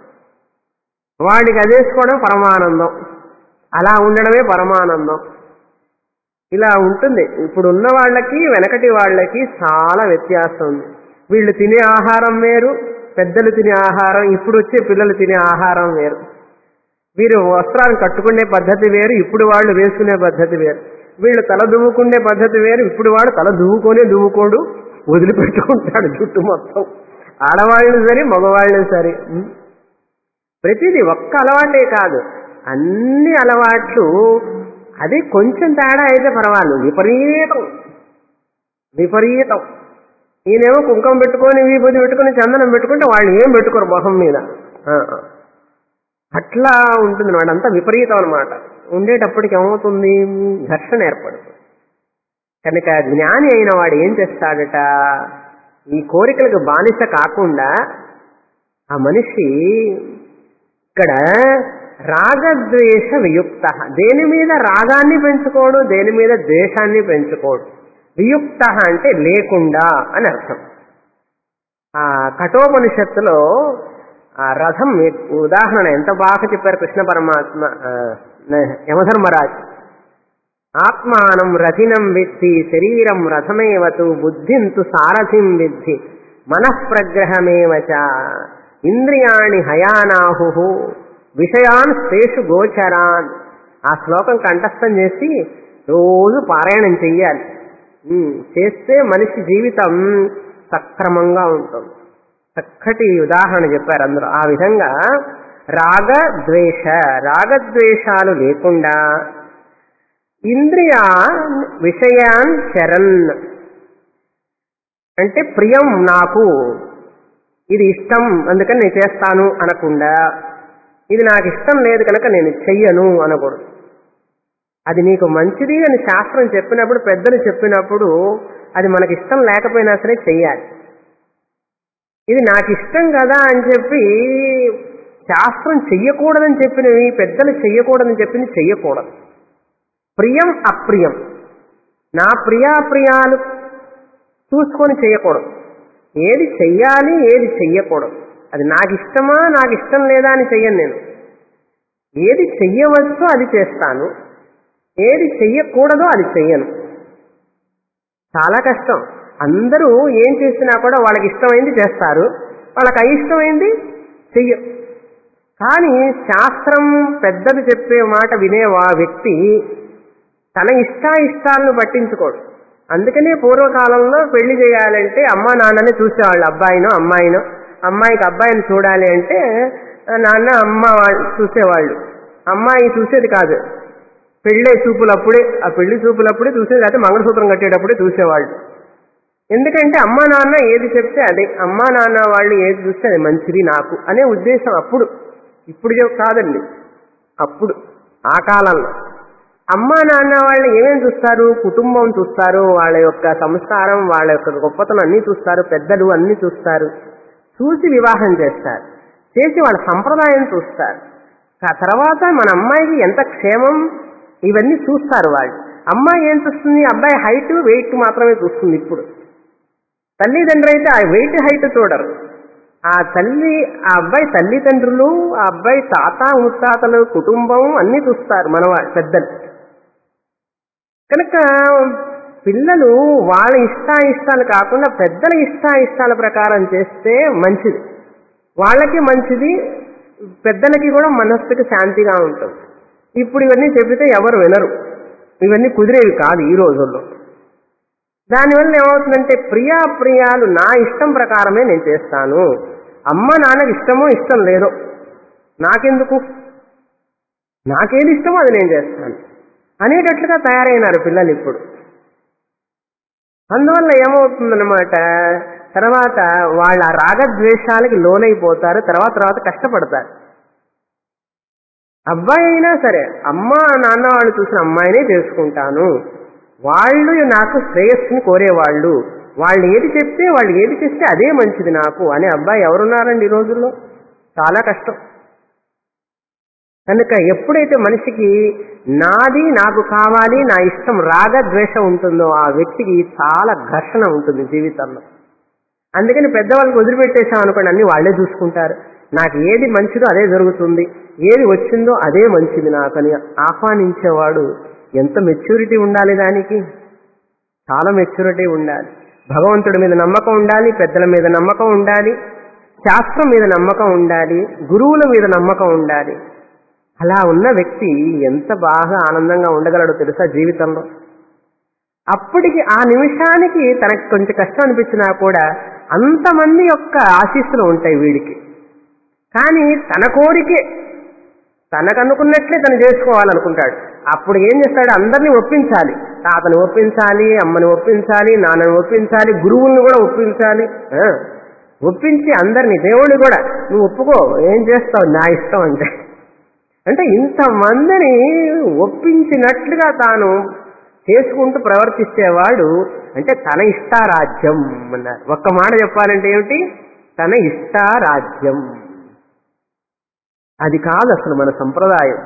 వాడికి అదేసుకోవడం పరమానందం, అలా ఉండడమే పరమానందం. ఇలా ఉంటుంది. ఇప్పుడు ఉన్న వాళ్ళకి వెనకటి వాళ్ళకి చాలా వ్యత్యాసం ఉంది. వీళ్ళు తినే ఆహారం వేరు, పెద్దలు తినే ఆహారం, ఇప్పుడు వచ్చే పిల్లలు తినే ఆహారం వేరు. వీరు వస్త్రాన్ని కట్టుకునే పద్ధతి వేరు, ఇప్పుడు వాళ్ళు వేసుకునే పద్ధతి వేరు. వీళ్ళు తల దువ్వుకునే పద్ధతి వేరు, ఇప్పుడు వాడు తల దువ్వుకొనే దువ్వుకోడు, వదిలిపెట్టుకుంటాడు జుట్టు మొత్తం. ఆడవాళ్ళు సరే, మగవాళ్ళు సరే, ప్రతిదీ ఒక్క అలవాటే కాదు, అన్ని అలవాట్లు. అది కొంచెం తేడా అయితే పర్వాలేదు, విపరీతం విపరీతం. ఈయనేమో కుంకుమ పెట్టుకొని, విభూతి పెట్టుకొని, చందనం పెట్టుకుంటే వాళ్ళు ఏం పెట్టుకోరు మొహం మీద. అట్లా ఉంటుంది వాడంతా విపరీతం అనమాట. ఉండేటప్పటికి ఏమవుతుంది, ఘర్షణ ఏర్పడుతుంది. కనుక జ్ఞాని అయిన వాడు ఏం చేస్తాడట, ఈ కోరికలకు బానిస కాకుండా ఆ మనిషి ఇక్కడ రాగద్వేష వియుక్త, దేని మీద రాగాన్ని పెంచుకోడు, దేని మీద ద్వేషాన్ని పెంచుకోడు. వియుక్త అంటే లేకుండా అని అర్థం. ఆ కఠోపనిషత్తులో ఆ రథం ఉదాహరణ ఎంత బాగా చెప్పారు కృష్ణ పరమాత్మ, యమధర్మరాజు. ఆత్మానం రథినం విద్ధి శరీరం రథమేవతు బుద్ధింతు సారథిం విద్ధి మనఃప్రగ్రహమేవచ ఇంద్రియాణి హయానాహు విషయాన్ శేషు గోచరాన్. ఆ శ్లోకం కంఠస్థం చేసి రోజు పారాయణం చెయ్యాలి. చేస్తే మనిషి జీవితం సక్రమంగా ఉంటుంది. చక్కటి ఉదాహరణ చెప్పారు అందరూ. ఆ విధంగా రాగ ద్వేష రాగద్వేషాలు లేకుండా ఇంద్రియ విషయాన్ చరణ్ అంటే ప్రియం, నాకు ఇది ఇష్టం అందుకని నేను చేస్తాను అనకుండా, ఇది నాకు ఇష్టం లేదు కనుక నేను చెయ్యను అనకూడదు. అది నీకు మంచిది అని శాస్త్రం చెప్పినప్పుడు, పెద్దలు చెప్పినప్పుడు అది మనకి ఇష్టం లేకపోయినా సరే చెయ్యాలి. ఇది నాకు ఇష్టం కదా అని చెప్పి శాస్త్రం చెయ్యకూడదని చెప్పినవి, పెద్దలు చెయ్యకూడదని చెప్పింది చెయ్యకూడదు. ప్రియం అప్రియం, నా ప్రియాప్రియాలు చూసుకొని చేయకూడదు. ఏది చెయ్యాలి ఏది చెయ్యకూడదు, అది నాకు ఇష్టమా నాకు ఇష్టం లేదా అని చెయ్యను నేను. ఏది చెయ్యవచ్చో అది చేస్తాను, ఏది చెయ్యకూడదో అది చెయ్యను. చాలా కష్టం. అందరూ ఏం చేసినా కూడా వాళ్ళకి ఇష్టమైంది చేస్తారు, వాళ్ళకి అయిష్టమైంది చెయ్య. కానీ శాస్త్రం పెద్దలు చెప్పే మాట వినే ఆ వ్యక్తి తన ఇష్టాయిష్టాలను పట్టించుకోడు. అందుకనే పూర్వకాలంలో పెళ్లి చేయాలంటే అమ్మా నాన్నని చూసేవాళ్ళు, అబ్బాయినో అమ్మాయినో. అమ్మాయికి అబ్బాయిని చూడాలి అంటే నాన్న అమ్మ చూసేవాళ్ళు, అమ్మాయి చూసేది కాదు. పెళ్ళే చూపులప్పుడే, ఆ పెళ్లి చూపులప్పుడే చూసేది, అయితే మంగళసూత్రం కట్టేటప్పుడే చూసేవాళ్ళు. ఎందుకంటే అమ్మా నాన్న ఏది చెప్తే అదే, అమ్మా నాన్న వాళ్ళు ఏది చూస్తే అది మంచిది నాకు అనే ఉద్దేశం అప్పుడు. ఇప్పుడు కాదండి, అప్పుడు ఆ కాలంలో అమ్మా నాన్న వాళ్ళు ఏమేమి చూస్తారు, కుటుంబం చూస్తారు, వాళ్ళ యొక్క సంస్కారం, వాళ్ళ యొక్క గొప్పతనం అన్నీ చూస్తారు, పెద్దలు అన్నీ చూస్తారు. చూసి వివాహం చేస్తారు, చేసి వాళ్ళ సంప్రదాయం చూస్తారు. ఆ తర్వాత మన అమ్మాయికి ఎంత క్షేమం ఇవన్నీ చూస్తారు వాళ్ళు. అమ్మాయి ఏం చూస్తుంది, అబ్బాయి హైట్ వెయిట్ మాత్రమే చూస్తుంది. ఇప్పుడు తల్లిదండ్రులు అయితే ఆ వెయిట్ హైట్ చూడరు. ఆ తల్లి ఆ అబ్బాయి తల్లిదండ్రులు, ఆ అబ్బాయి తాత ముత్తాతలు, కుటుంబం అన్నీ చూస్తారు మన పెద్దలు. కనుక పిల్లలు వాళ్ళ ఇష్టాయిష్టాలు కాకుండా పెద్దల ఇష్టాయిష్టాల ప్రకారం చేస్తే మంచిది, వాళ్ళకి మంచిది, పెద్దలకి కూడా మనస్సుకి శాంతిగా ఉంటుంది. ఇప్పుడు ఇవన్నీ చెబితే ఎవరు వినరు, ఇవన్నీ కుదిరేవి కాదు ఈ రోజుల్లో. దానివల్ల ఏమవుతుందంటే ప్రియాప్రియాలు నా ఇష్టం ప్రకారమే నేను చేస్తాను, అమ్మ నాన్నకి ఇష్టమో ఇష్టం లేదో నాకెందుకు, నాకేది ఇష్టమో అది నేను చేస్తాను అనేటట్లుగా తయారైనారు పిల్లలు ఇప్పుడు. అందువల్ల ఏమవుతుందన్నమాట, తర్వాత వాళ్ళ రాగద్వేషాలకి లోనైపోతారు, తర్వాత తర్వాత కష్టపడతారు. అబ్బాయి అయినా సరే అమ్మ నాన్న వాళ్ళు చూసిన అమ్మాయినే చేసుకుంటాను, వాళ్ళు నాకు శ్రేయస్సుని కోరేవాళ్ళు, వాళ్ళు ఏది చెప్తే వాళ్ళు ఏది చేస్తే అదే మంచిది నాకు అనే అబ్బాయి ఎవరున్నారండి ఈ రోజుల్లో? చాలా కష్టం. కనుక ఎప్పుడైతే మనిషికి నాది నాకు కావాలి, నా ఇష్టం రాగద్వేషం ఉంటుందో ఆ వ్యక్తికి చాలా ఘర్షణ ఉంటుంది జీవితంలో. అందుకని పెద్దవాళ్ళకి వదిలిపెట్టేశాం అనుకోండి, అన్ని వాళ్లే చూసుకుంటారు, నాకు ఏది మంచిదో అదే జరుగుతుంది, ఏది వచ్చిందో అదే మంచిది నాకని ఆహ్వానించేవాడు ఎంత మెచ్యూరిటీ ఉండాలి, దానికి చాలా మెచ్యూరిటీ ఉండాలి. భగవంతుడి మీద నమ్మకం ఉండాలి, పెద్దల మీద నమ్మకం ఉండాలి, శాస్త్రం మీద నమ్మకం ఉండాలి, గురువుల మీద నమ్మకం ఉండాలి. అలా ఉన్న వ్యక్తి ఎంత బాగా ఆనందంగా ఉండగలడో తెలుసా జీవితంలో. అప్పటికి ఆ నిమిషానికి తనకు కొంచెం కష్టం అనిపించినా కూడా అంతమంది యొక్క ఆశీస్సులు ఉంటాయి వీడికి. కానీ తన కోరికే తనకు అనుకున్నట్లే తను చేసుకోవాలనుకుంటాడు. అప్పుడు ఏం చేస్తాడు, అందరినీ ఒప్పించాలి, తాతను ఒప్పించాలి, అమ్మని ఒప్పించాలి, నాన్నని ఒప్పించాలి, గురువుల్ని కూడా ఒప్పించాలి. ఒప్పించి అందరినీ, దేవుడిని కూడా నువ్వు ఒప్పుకో, ఏం చేస్తావు నా ఇష్టం అంటే అంటే ఇంతమందిని ఒప్పించినట్లుగా తాను చేసుకుంటూ ప్రవర్తించేవాడు అంటే తన ఇష్టారాజ్యం అన్నారు. ఒక్క మాట చెప్పాలంటే ఏమిటి? తన ఇష్టారాజ్యం. అది కాదు అసలు మన సంప్రదాయం.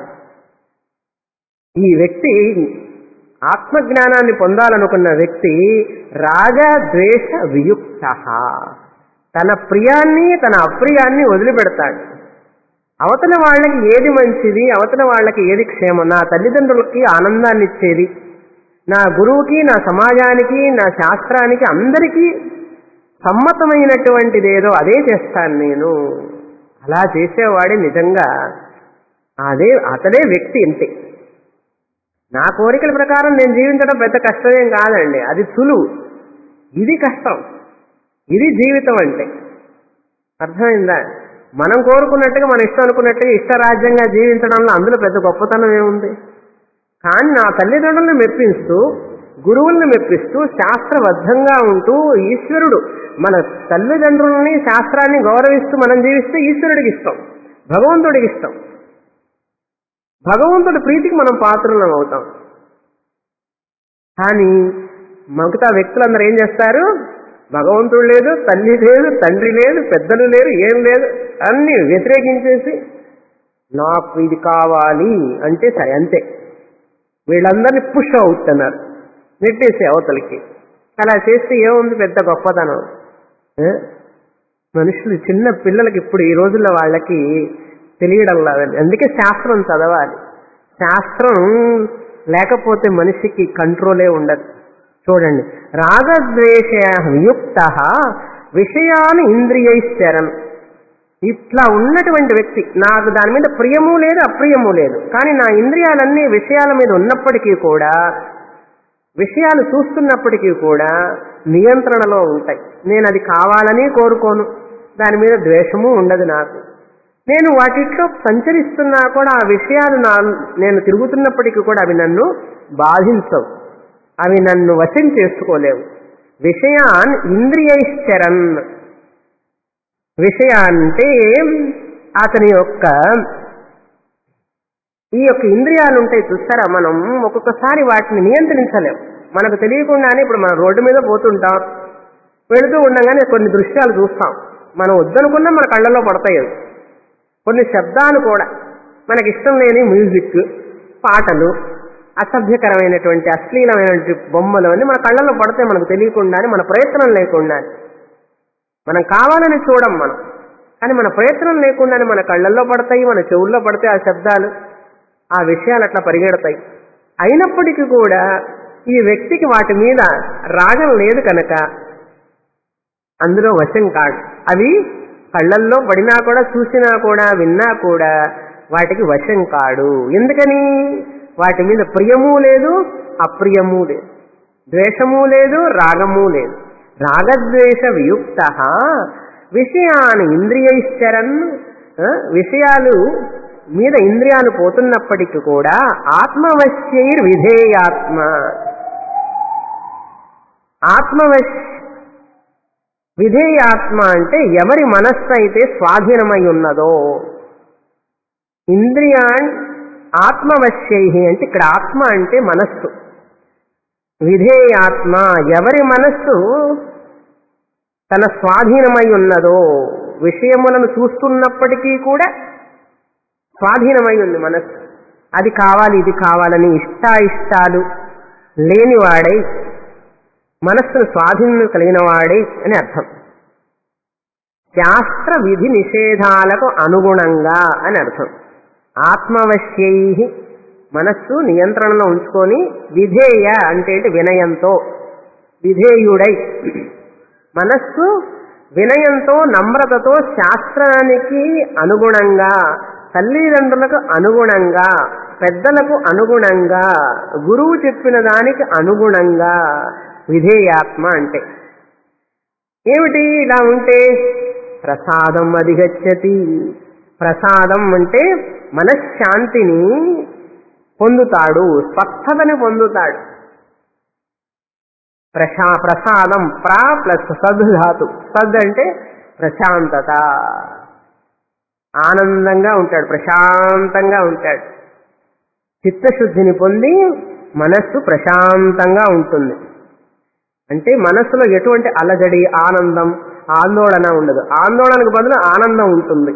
ఈ వ్యక్తి ఆత్మజ్ఞానాన్ని పొందాలనుకున్న వ్యక్తి రాగద్వేష వియుక్త. తన ప్రియాన్ని తన అప్రియాన్ని వదిలిపెడతాడు. అవతల వాళ్ళకి ఏది మంచిది, అవతల వాళ్ళకి ఏది క్షేమం, నా తల్లిదండ్రులకి ఆనందాన్ని ఇచ్చేది, నా గురువుకి, నా సమాజానికి, నా శాస్త్రానికి, అందరికీ సమ్మతమైనటువంటిది ఏదో అదే చేస్తాను నేను. అలా చేసేవాడే నిజంగా అదే అతడే వ్యక్తి. అంతే. నా కోరికల ప్రకారం నేను జీవించడం పెద్ద కష్టమేం కాదండి, అది సులువు. ఇది కష్టం. ఇది జీవితం అంటే. అర్థమైందా? మనం కోరుకున్నట్టుగా, మన ఇష్టం అనుకున్నట్టుగా ఇష్టరాజ్యంగా జీవించడంలో అందులో పెద్ద గొప్పతనం ఏముంది? కానీ నా తల్లిదండ్రులను మెప్పిస్తూ, గురువుల్ని మెప్పిస్తూ, శాస్త్రబద్ధంగా ఉంటూ, ఈశ్వరుడు మన తల్లిదండ్రులని శాస్త్రాన్ని గౌరవిస్తూ మనం జీవిస్తే ఈశ్వరుడికి ఇష్టం, భగవంతుడికి ఇష్టం. భగవంతుడి ప్రీతికి మనం పాత్రలం అవుతాం. కానీ మిగతా వ్యక్తులందరూ ఏం చేస్తారు? భగవంతుడు లేదు, తల్లి లేదు, తండ్రి లేదు, పెద్దలు లేరు, ఏం లేదు, అన్ని వ్యతిరేకించేసి నాకు ఇది కావాలి అంటే సరే అంతే. వీళ్ళందరినీ పుష్ అవుతున్నారు, నెట్టేసి అవతలకి. అలా చేస్తే ఏముంది పెద్ద గొప్పతనం? మనుషులు, చిన్న పిల్లలకి ఇప్పుడు ఈ రోజుల్లో వాళ్ళకి తెలియడం లేదండి. అందుకే శాస్త్రం చదవాలి. శాస్త్రం లేకపోతే మనిషికి కంట్రోలే ఉండదు. చూడండి, రాగద్వేష వియుక్త విషయాన్ని ఇంద్రియైశ్చరన్. ఇట్లా ఉన్నటువంటి వ్యక్తి, నాకు దాని మీద ప్రియము లేదు, అప్రియము లేదు, కానీ నా ఇంద్రియాలన్నీ విషయాల మీద ఉన్నప్పటికీ కూడా, విషయాలు చూస్తున్నప్పటికీ కూడా నియంత్రణలో ఉంటాయి. నేను అది కావాలని కోరుకోను, దాని మీద ద్వేషము ఉండదు నాకు. నేను వాటిలో సంచరిస్తున్నా కూడా ఆ విషయాలు నా నేను తిరుగుతున్నప్పటికీ కూడా అవి నన్ను బాధించవు, అవి నన్ను వశం చేసుకోలేవు. విషయాన్ ఇంద్రియైశ్చరన్. విషయాన్నంటే అతని యొక్క ఈ యొక్క ఇంద్రియాలు ఉంటాయి చూస్తారా, మనం ఒక్కొక్కసారి వాటిని నియంత్రించలేం. మనకు తెలియకుండానే ఇప్పుడు మనం రోడ్డు మీద పోతుంటాం, వెళుతూ ఉండగానే కొన్ని దృశ్యాలు చూస్తాం, మనం వద్దనుకున్నా మన కళ్ళల్లో పడతాయి. కొన్ని శబ్దాలు కూడా మనకి ఇష్టం లేని మ్యూజిక్, పాటలు, అసభ్యకరమైనటువంటి అశ్లీలమైనటువంటి బొమ్మలు అన్నీ మన కళ్ళల్లో పడతాయి మనకు తెలియకుండానే, మన ప్రయత్నం లేకుండానే. మనం కావాలని చూడం మనం, కానీ మన ప్రయత్నం లేకుండానే మన కళ్ళల్లో పడతాయి, మన చెవుల్లో పడతాయి ఆ శబ్దాలు, ఆ విషయాలు అట్లా పరిగెడతాయి. అయినప్పటికీ కూడా ఈ వ్యక్తికి వాటి మీద రాగం లేదు కనుక అందులో వశం కాడు. అవి కళ్ళల్లో పడినా కూడా, చూసినా కూడా, విన్నా కూడా వాటికి వశం కాడు. ఎందుకని? వాటి మీద ప్రియము లేదు, అప్రియము లేదు, ద్వేషము లేదు, రాగము లేదు. రాగద్వేష వియుక్త విషయాన్ని ఇంద్రియైశ్చరన్. విషయాలు మీద ఇంద్రియాలు పోతున్నప్పటికీ కూడా ఆత్మవశ్యైర్ విధేయాత్మ. ఆత్మవశ్ విధేయాత్మ అంటే ఎవరి మనస్సు అయితే స్వాధీనమై ఉన్నదో. ఇంద్రియాన్ ఆత్మవశ్యై అంటే ఇక్కడ ఆత్మ అంటే మనస్సు, విధేయాత్మ ఎవరి మనస్సు తన స్వాధీనమై ఉన్నదో, విషయములను చూస్తున్నప్పటికీ కూడా స్వాధీనమై ఉంది మనస్సు. అది కావాలి, ఇది కావాలని ఇష్టాయిష్టాలు లేనివాడై, మనస్సును స్వాధీనం కలిగిన వాడే అని అర్థం. శాస్త్ర విధి నిషేధాలకు అనుగుణంగా అని అర్థం. ఆత్మవశ్యై మనస్సు నియంత్రణలో ఉంచుకొని, విధేయ అంటే వినయంతో, విధేయుడై మనస్సు వినయంతో నమ్రతతో శాస్త్రానికి అనుగుణంగా, తల్లిదండ్రులకు అనుగుణంగా, పెద్దలకు అనుగుణంగా, గురువు చెప్పిన దానికి అనుగుణంగా విధేయాత్మ అంటే ఏమిటి? ఇలా ఉంటే ప్రసాదం అధిగచ్చతి. ప్రసాదం అంటే మనశ్శాంతిని పొందుతాడు, స్వస్థతని పొందుతాడు. ప్రశా ప్రసాదం ప్రా ప్లస్ సద్ ధాతు. సద్ అంటే ప్రశాంతత. ఆనందంగా ఉంటాడు, ప్రశాంతంగా ఉంటాడు. చిత్తశుద్ధిని పొంది మనస్సు ప్రశాంతంగా ఉంటుంది. అంటే మనస్సులో ఎటువంటి అలజడి, ఆనందం, ఆందోళన ఉండదు. ఆందోళనకు బదులు ఆనందం ఉంటుంది,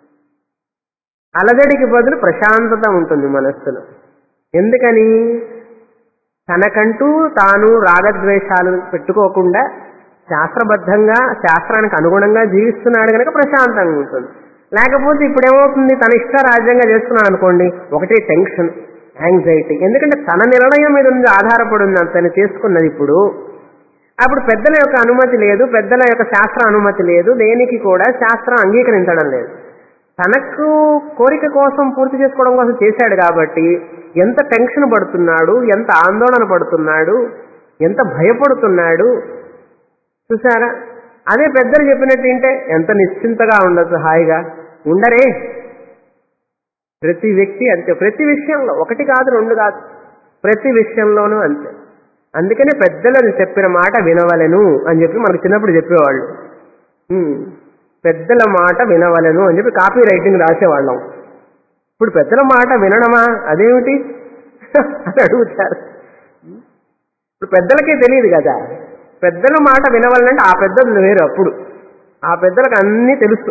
అలజడికి బదులు ప్రశాంతత ఉంటుంది మనస్సులో. ఎందుకని? తనకంటూ తాను రాగద్వేషాలు పెట్టుకోకుండా శాస్త్రబద్ధంగా శాస్త్రానికి అనుగుణంగా జీవిస్తున్నాడు కనుక ప్రశాంతంగా ఉంటుంది. లేకపోతే ఇప్పుడు ఏమవుతుంది, తన ఇష్ట రాజ్యంగా చేసుకున్నాడు అనుకోండి, ఒకటే టెన్షన్, యాంగ్జైటీ. ఎందుకంటే తన నిర్ణయం మీద ఉంది, ఆధారపడి ఉంది తను చేసుకున్నది. ఇప్పుడు అప్పుడు పెద్దల యొక్క అనుమతి లేదు, పెద్దల యొక్క శాస్త్ర అనుమతి లేదు, దేనికి కూడా శాస్త్రం అంగీకరించడం లేదు. తనకు కోరిక కోసం పూర్తి చేసుకోవడం కోసం చేశాడు కాబట్టి ఎంత టెన్షన్ పడుతున్నాడు, ఎంత ఆందోళన పడుతున్నాడు, ఎంత భయపడుతున్నాడు చూసారా? అదే పెద్దలు చెప్పినట్టు వింటే ఎంత నిశ్చింతగా ఉండొచ్చు, హాయిగా ఉండరే. ప్రతి వ్యక్తి అంతే, ప్రతి విషయంలో, ఒకటి కాదు రెండు కాదు, ప్రతి విషయంలోనూ అంతే. అందుకనే పెద్దలను చెప్పిన మాట వినవలెను అని చెప్పి మనకు చిన్నప్పుడు చెప్పేవాళ్ళు. పెద్దల మాట వినవలెను అని చెప్పి కాపీ రైటింగ్ రాసేవాళ్ళం. ఇప్పుడు పెద్దల మాట వినడమా, అదేమిటి అని అడుగుతారు. ఇప్పుడు పెద్దలకే తెలియదు కదా, పెద్దల మాట వినవాలంటే ఆ పెద్దలు వేరు. అప్పుడు ఆ పెద్దలకు అన్నీ తెలుసు,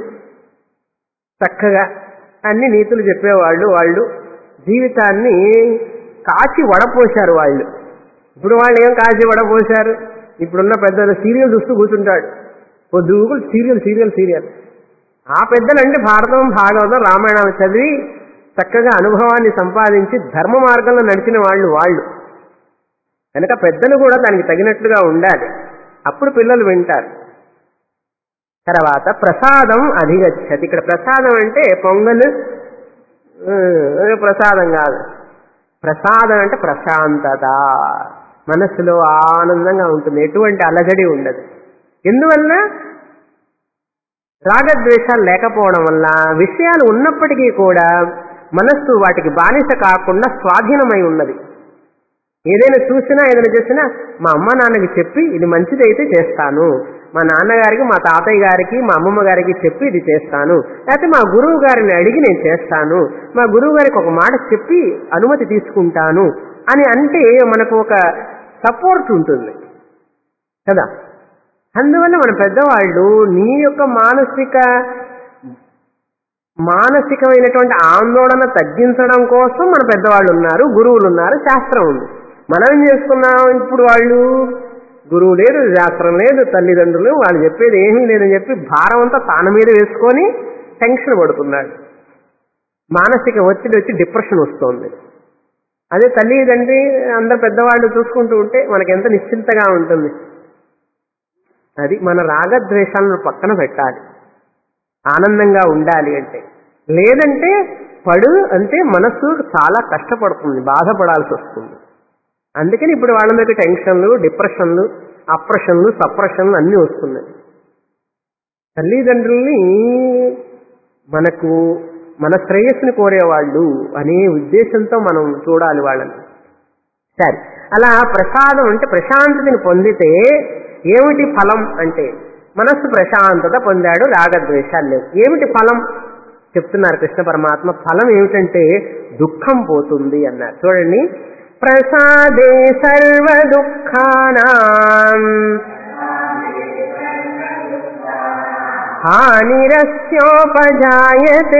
చక్కగా అన్ని నీతులు చెప్పేవాళ్ళు. వాళ్ళు జీవితాన్ని కాచి వడపోశారు వాళ్ళు. ఇప్పుడు వాళ్ళు ఏం కాచి వడపోశారు? ఇప్పుడున్న పెద్దలు సీరియల్ చూస్తూ కూర్చుంటాడు, పొద్దుగులు సీరియల్ సీరియల్ సీరియల్. ఆ పెద్దలంటే భారతం, భాగవతం, రామాయణం చదివి చక్కగా అనుభవాన్ని సంపాదించి ధర్మ మార్గంలో నడిచిన వాళ్ళు వాళ్ళు కనుక పెద్దలు కూడా దానికి తగినట్లుగా ఉండాలి. అప్పుడు పిల్లలు వింటారు. తర్వాత ప్రసాదం అధిగచ్చతి. ఇక్కడ ప్రసాదం అంటే పొంగల్ ప్రసాదం కాదు. ప్రసాదం అంటే ప్రశాంతత, మనస్సులో ఆనందంగా ఉంటుంది, ఎటువంటి అలజడి ఉండదు. ఎందువల్ల? రాగద్వేషాలు లేకపోవడం వల్ల విషయాలు ఉన్నప్పటికీ కూడా మనస్సు వాటికి బానిస కాకుండా స్వాధీనమై ఉన్నది. ఏదైనా చూసినా ఏదైనా చేసినా మా అమ్మ నాన్నకి చెప్పి ఇది మంచిదైతే చేస్తాను, మా నాన్నగారికి, మా తాతయ్య గారికి, మా అమ్మమ్మ గారికి చెప్పి ఇది చేస్తాను, లేకపోతే మా గురువు గారిని అడిగి నేను చేస్తాను, మా గురువు గారికి ఒక మాట చెప్పి అనుమతి తీసుకుంటాను అని అంటే మనకు ఒక సపోర్ట్ ఉంటుంది కదా. అందువల్ల మన పెద్దవాళ్ళు నీ యొక్క మానసిక మానసికమైనటువంటి ఆందోళన తగ్గించడం కోసం మన పెద్దవాళ్ళు ఉన్నారు, గురువులు ఉన్నారు, శాస్త్రం ఉంది. మనం ఏం చేసుకున్నాం? ఇప్పుడు వాళ్ళు గురువు లేదు, శాస్త్రం లేదు, తల్లిదండ్రులు వాళ్ళు చెప్పేది ఏమీ లేదని చెప్పి భారం అంతా తాన మీద వేసుకొని టెన్షన్ పడుతున్నాడు. మానసిక ఒత్తిడి వచ్చి డిప్రెషన్ వస్తుంది. అదే తల్లిదండ్రి అందరు పెద్దవాళ్ళు చూసుకుంటూ ఉంటే మనకి ఎంత నిశ్చింతగా ఉంటుంది. అది మన రాగద్వేషాలను పక్కన పెట్టాలి ఆనందంగా ఉండాలి అంటే. లేదంటే పడు అంటే మనస్సు చాలా కష్టపడుతుంది, బాధపడాల్సి వస్తుంది. అందుకని ఇప్పుడు వాళ్ళ మీద టెన్షన్లు, డిప్రెషన్లు, అప్రెషన్లు, సప్రెషన్లు అన్నీ వస్తున్నాయి. తల్లిదండ్రుల్ని మనకు మన శ్రేయస్సుని కోరేవాళ్ళు అనే ఉద్దేశంతో మనం చూడాలి వాళ్ళని. సరే, అలా ప్రసాదం అంటే ప్రశాంతతని పొందితే ఏమిటి ఫలం అంటే మనస్సు ప్రశాంతత పొందాడు, రాగద్వేషాలు లేవు. ఏమిటి ఫలం చెప్తున్నారు కృష్ణ పరమాత్మ. ఫలం ఏమిటంటే దుఃఖం పోతుంది అన్నారు. చూడండి, ప్రసాదే సర్వ దుఃఖానాం హానిరస్యోపజాయతే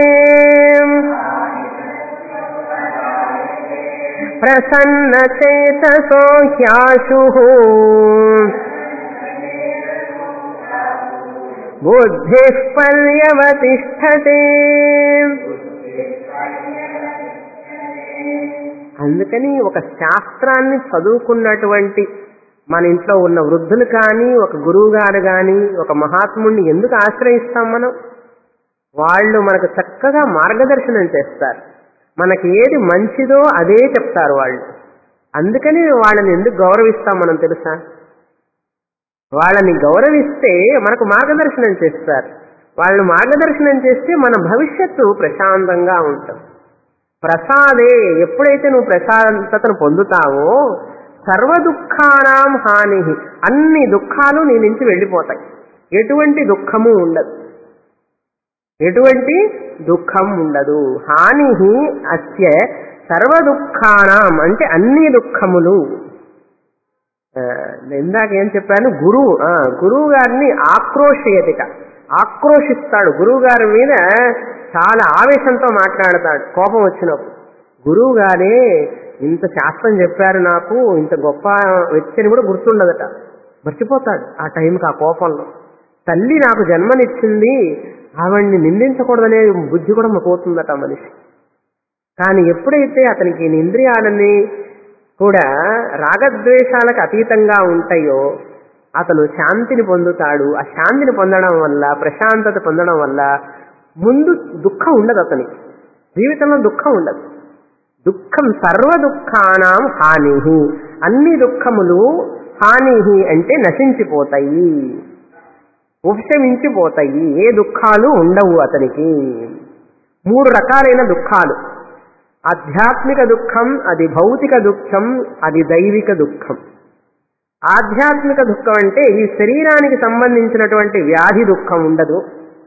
ప్రసన్నచేతసో హ్యాశుః బుద్ధిః పర్యవతిష్ఠతే. అందుకని ఒక శాస్త్రాన్ని చదువుకున్నటువంటి మన ఇంట్లో ఉన్న వృద్ధులు కానీ, ఒక గురువు గారు కానీ, ఒక మహాత్ముడిని ఎందుకు ఆశ్రయిస్తాం మనం? వాళ్ళు మనకు చక్కగా మార్గదర్శనం చేస్తారు, మనకి ఏది మంచిదో అదే చెప్తారు వాళ్ళు. అందుకని వాళ్ళని ఎందుకు గౌరవిస్తాం మనం తెలుసా? వాళ్ళని గౌరవిస్తే మనకు మార్గదర్శనం చేస్తారు. వాళ్ళని మార్గదర్శనం చేస్తే మన భవిష్యత్తు ప్రశాంతంగా ఉంటుంది. ప్రసాదే, ఎప్పుడైతే నువ్వు ప్రశాంతతను పొందుతావో సర్వ దుఃఖానాం హాని, అన్ని దుఃఖాలు నీ నుంచి వెళ్ళిపోతాయి. ఎటువంటి దుఃఖము ఉండదు, ఎటువంటి దుఃఖం ఉండదు. హాని అస్య సర్వ దుఃఖానాం అంటే అన్ని దుఃఖములు. ఇందాక ఏం చెప్పాను, గురువు గురువు గారిని ఆక్రోషయతిట, ఆక్రోషిస్తాడు. గురువు గారి మీద చాలా ఆవేశంతో మాట్లాడతాడు కోపం వచ్చినప్పుడు. గురువు గారే ఇంత శాస్త్రం చెప్పారు నాకు, ఇంత గొప్ప వ్యక్తిని కూడా గుర్తుండదట, మర్చిపోతాడు ఆ టైంకి ఆ కోపంలో. తల్లి నాకు జన్మనిచ్చింది, ఆవిడ్ని నిందించకూడదనే బుద్ధి కూడా పోతుందట మనిషి. కానీ ఎప్పుడైతే అతనికి ఇంద్రియాలన్నీ కూడా రాగద్వేషాలకు అతీతంగా ఉంటాయో అతను శాంతిని పొందుతాడు. ఆ శాంతిని పొందడం వల్ల, ప్రశాంతత పొందడం వల్ల ముందు దుఃఖం ఉండదు, అతనికి జీవితంలో దుఃఖం ఉండదు. దుఃఖం సర్వ దుఃఖానాం హాని, అన్ని దుఃఖములు హాని అంటే నశించిపోతాయి, ఉపశమించిపోతాయి, ఏ దుఃఖాలు ఉండవు అతనికి. మూడు రకాలైన దుఃఖాలు, ఆధ్యాత్మిక దుఃఖం, అది భౌతిక దుఃఖం, అది దైవిక దుఃఖం. ఆధ్యాత్మిక దుఃఖం అంటే ఈ శరీరానికి సంబంధించినటువంటి వ్యాధి దుఃఖం ఉండదు,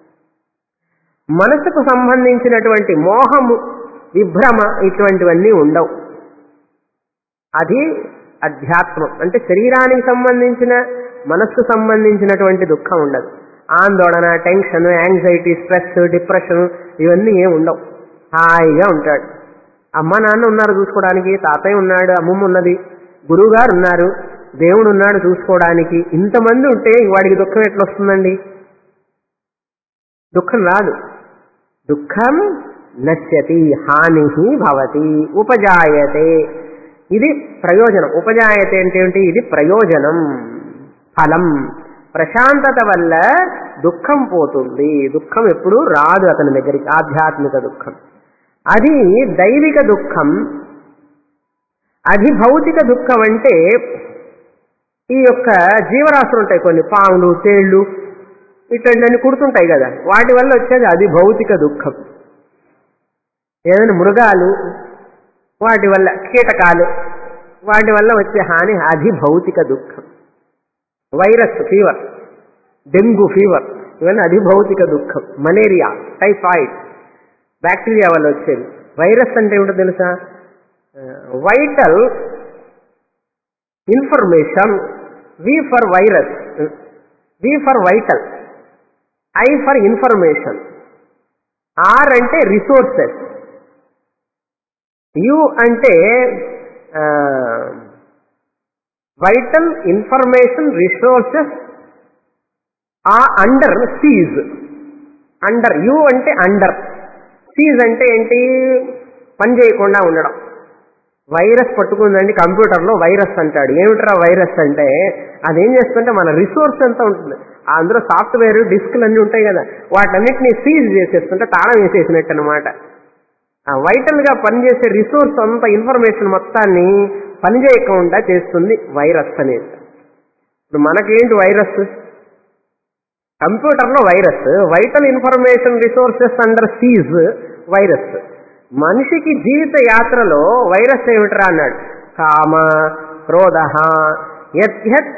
మనసుకు సంబంధించినటువంటి మోహము, విభ్రమ ఇటువంటివన్నీ ఉండవు. అది అధ్యాత్మం అంటే శరీరానికి సంబంధించిన, మనస్సుకు సంబంధించినటువంటి దుఃఖం ఉండదు. ఆందోళన, టెన్షన్, యాంగ్జైటీ, స్ట్రెస్, డిప్రెషన్ ఇవన్నీ ఏమి ఉండవు. హాయిగా ఉంటాడు. అమ్మ నాన్న ఉన్నారు చూసుకోవడానికి, తాతయ్య ఉన్నాడు, అమ్మమ్మ ఉన్నది, గురువు గారు ఉన్నారు, దేవుడు ఉన్నాడు చూసుకోవడానికి. ఇంతమంది ఉంటే వాడికి దుఃఖం ఎట్లా వస్తుందండి? దుఃఖం రాదు. దుఃఖం నశ్యతి, హాని భవతి, ఉపజాయతే. ఇది ప్రయోజనం. ఉపజాయతే అంటే ఏంటి? ఇది ప్రయోజనం, ఫలం. ప్రశాంతత వల్ల దుఃఖం పోతుంది. దుఃఖం ఎప్పుడు రాదు అతని దగ్గరికి, ఆధ్యాత్మిక దుఃఖం. అది దైవిక దుఃఖం. అది భౌతిక దుఃఖం అంటే ఈ యొక్క జీవరాశులు ఉంటాయి కొన్ని, పాములు, తేళ్లు ఇట్లాంటివన్నీ కుడుతుంటాయి కదా, వాటి వల్ల వచ్చేది అది భౌతిక దుఃఖం. ఏదైనా మృగాలు, వాటి వల్ల కీటకాలు, వాటి వల్ల వచ్చే హాని అది భౌతిక దుఃఖం. వైరస్ ఫీవర్, డెంగ్యూ ఫీవర్, ఇవన్నీ అది భౌతిక దుఃఖం. మలేరియా, టైఫాయిడ్, బ్యాక్టీరియా వల్ల వచ్చేది. వైరస్ అంటే ఏమిటో తెలుసా? Vital information. V for virus, V for vital, I for information, R అంటే రిసోర్సెస్, యు అంటే వైటల్, ఇన్ఫర్మేషన్, రిసోర్సెస్ ఆ అండర్ సీజ్. అండర్, యు అంటే అండర్, సీజ్ అంటే ఏంటి? పని చేయకుండా ఉండడం. వైరస్ పట్టుకుందండి కంప్యూటర్లో, వైరస్ అంటాడు. ఏమిట్రా వైరస్ అంటే? అదేం చేస్తుంటే మన రిసోర్స్ అంతా ఉంటుంది, అందులో సాఫ్ట్వేర్ డిస్క్లు అన్నీ ఉంటాయి కదా, వాటన్నిటిని సీజ్ చేసేస్తుంటే తాళం వేసేసినట్టు అనమాట. వైటల్ గా పనిచేసే రిసోర్స్ అంతా, ఇన్ఫర్మేషన్ మొత్తాన్ని పనిచేయకుండా చేస్తుంది వైరస్ అనేది. ఇప్పుడు మనకేంటి వైరస్? కంప్యూటర్లో virus, vital information resources under siege virus. మనిషికి జీవిత యాత్రలో వైరస్ ఏమిట్రా అన్నాడు? కామ, క్రోధ, యద్యత్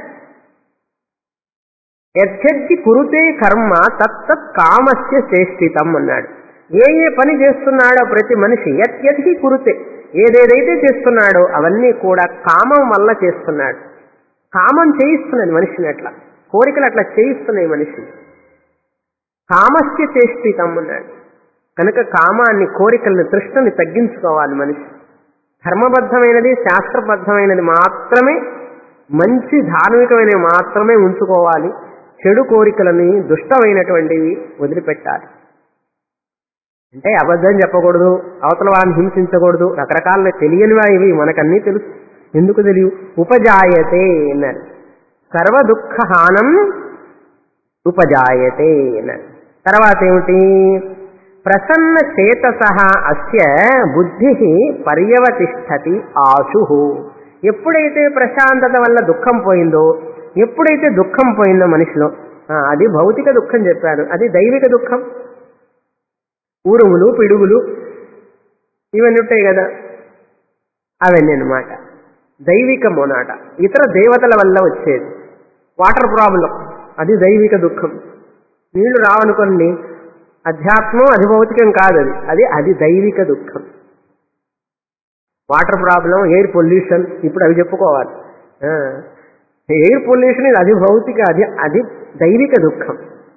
యద్యద్ది కురుతే కర్మ తత్తత్ కామస్య చేష్టితం అన్నాడు. ఏ ఏ పని చేస్తున్నాడో ప్రతి మనిషి, యద్యద్ది కురుతే, ఏదేదైతే చేస్తున్నాడో అవన్నీ కూడా కామం వల్ల చేస్తున్నాడు. కామం చేయిస్తున్నది మనిషిని, అట్లా కోరికలు అట్లా చేయిస్తున్నాయి మనిషిని. కామస్య చేష్టితం అన్నాడు. కనుక కామాన్ని, కోరికల్ని, తృష్ణని తగ్గించుకోవాలి మనిషి. ధర్మబద్ధమైనది, శాస్త్రబద్ధమైనది మాత్రమే, మంచి ధార్మికమైనవి మాత్రమే ఉంచుకోవాలి. చెడు కోరికలని, దుష్టమైనటువంటివి వదిలిపెట్టాలి. అంటే అబద్ధం చెప్పకూడదు, అవతల వాళ్ళని హింసించకూడదు, రకరకాల తెలియనివా ఇవి, మనకన్నీ తెలుసు. ఎందుకు తెలియవు? ఉపజాయతే అన్నారు. సర్వ దుఃఖహానం ఉపజాయతే అన్నారు. తర్వాత ఏమిటి? ప్రసన్న చేతసః అస్య బుద్ధి పర్యవతిష్ఠతి ఆశు. ఎప్పుడైతే ప్రశాంతత వల్ల దుఃఖం పోయిందో, ఎప్పుడైతే దుఃఖం పోయిందో మనిషిలో, అది భౌతిక దుఃఖం చెప్పారు, అది దైవిక దుఃఖం. ఊరుములు, పిడుగులు ఇవన్నీ ఉంటాయి కదా, అవన్నీ అన్నమాట దైవికం అన్నమాట. ఇతర దేవతల వల్ల వచ్చేది. వాటర్ ప్రాబ్లం, అది దైవిక దుఃఖం. నీళ్లు రావనుకోండి, అధ్యాత్మం అధిభౌతికం కాదు, అది అది అది దైవిక దుఃఖం. వాటర్ ప్రాబ్లం, ఎయిర్ పొల్యూషన్, ఇప్పుడు అవి చెప్పుకోవాలి. ఎయిర్ పొల్యూషన్ ఇది అధిభౌతిక, అది అది దైవిక దుఃఖం.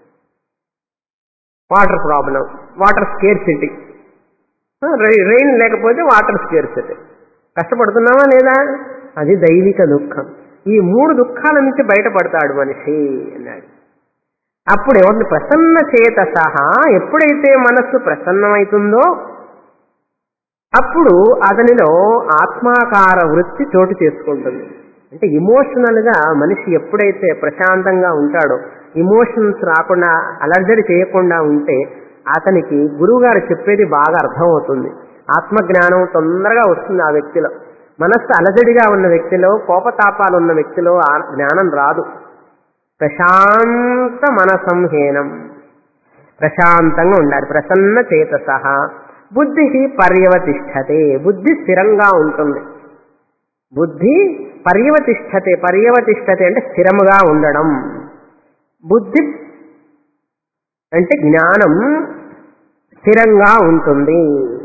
Water problem, water scarcity, rain లేకపోతే వాటర్ స్కేర్సిటీ, కష్టపడుతున్నావా లేదా, అది దైవిక దుఃఖం. ఈ మూడు దుఃఖాల నుంచి బయటపడతాడు మనిషి అన్నాడు. అప్పుడు ఎవరిని ప్రసన్న చేత సహా, ఎప్పుడైతే మనస్సు ప్రసన్నమవుతుందో అప్పుడు అతనిలో ఆత్మాకార వృత్తి చోటు చేసుకుంటుంది. అంటే ఇమోషనల్ గా మనిషి ఎప్పుడైతే ప్రశాంతంగా ఉంటాడో, ఇమోషన్స్ రాకుండా అలర్జడి చేయకుండా ఉంటే అతనికి గురువు గారు చెప్పేది బాగా అర్థమవుతుంది. ఆత్మజ్ఞానం తొందరగా వస్తుంది ఆ వ్యక్తిలో. మనస్సు అలజడిగా ఉన్న వ్యక్తిలో, కోపతాపాలు ఉన్న వ్యక్తిలో ఆ జ్ఞానం రాదు. ప్రశాంత మనసంహీనం, ప్రశాంతంగా ఉండాలి. ప్రసన్న చేతసః బుద్ధి పర్యవతిష్ఠతే, బుద్ధి స్థిరంగా ఉంటుంది. బుద్ధి పర్యవతిష్ఠతే, పర్యవతిష్ఠతే అంటే స్థిరముగా ఉండడం. బుద్ధి అంటే జ్ఞానం స్థిరంగా ఉంటుంది.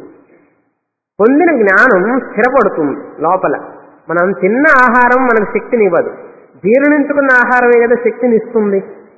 పొందిన జ్ఞానం స్థిరపడుతుంది లోపల. మనం తిన్న ఆహారం మనకు శక్తిని ఇవ్వదు, జీర్ణించుకున్న ఆహారమే కదా శక్తిని ఇస్తుంది.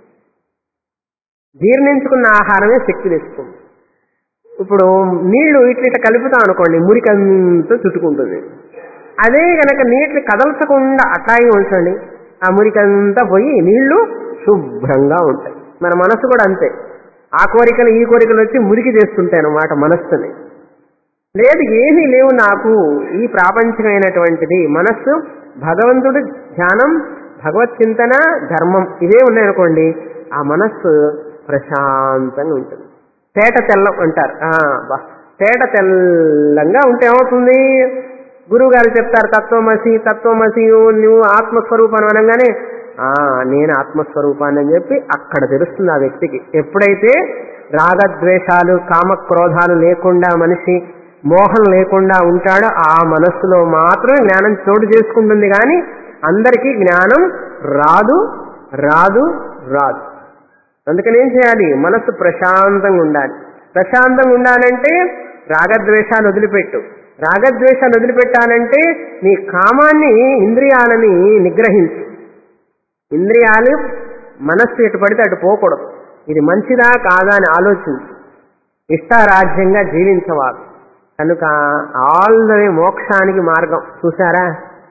జీర్ణించుకున్న ఆహారమే శక్తిని ఇస్తుంది. ఇప్పుడు నీళ్లు ఇట్లా కలుపుతాం అనుకోండి, మురికంతా చుట్టుకుంటుంది. అదే కనుక నీటిని కదల్చకుండా అట్లాగే ఉంచండి, ఆ మురికంతా పోయి నీళ్లు శుభ్రంగా ఉంటాయి. మన మనసు కూడా అంతే. ఆ కోరికలు ఈ కోరికలు వచ్చి మురికి చేస్తుంటాయి అన్నమాట మనస్సుని. లేదు, ఏమీ లేవు నాకు ఈ ప్రాపంచికమైనటువంటిది, మనస్సు భగవంతుడు ధ్యానం, భగవత్ చింతన, ధర్మం ఇవే ఉన్నాయనుకోండి, ఆ మనస్సు ప్రశాంతంగా ఉంటుంది. తేట తెల్లం అంటారు. బా తేట తెల్లంగా ఉంటే ఏమవుతుంది? గురువు గారు చెప్తారు తత్వమసి తత్వమసి నువ్వు ఆత్మస్వరూపాన్ని అనగానే ఆ నేను ఆత్మస్వరూపాన్ని అని చెప్పి అక్కడ తెలుస్తుంది ఆ వ్యక్తికి. ఎప్పుడైతే రాగద్వేషాలు కామక్రోధాలు లేకుండా మనిషి మోహం లేకుండా ఉంటాడో ఆ మనస్సులో మాత్రమే జ్ఞానం చోటు చేసుకుంటుంది. కానీ అందరికీ జ్ఞానం రాదు రాదు రాదు. అందుకని ఏం చేయాలి? మనస్సు ప్రశాంతంగా ఉండాలి. ప్రశాంతంగా ఉండాలంటే రాగద్వేషాలు వదిలిపెట్టు. రాగద్వేషాలు వదిలిపెట్టాలంటే నీ కామాన్ని, ఇంద్రియాలని నిగ్రహించు. ఇంద్రియాలు మనస్సు ఎటు పడితే అటు పోకూడదు. ఇది మంచిదా కాదా అని ఆలోచించు. ఇష్టారాజ్యంగా జీవించవాలి. కనుక ఆల్ ద వే మోక్షానికి మార్గం చూసారా?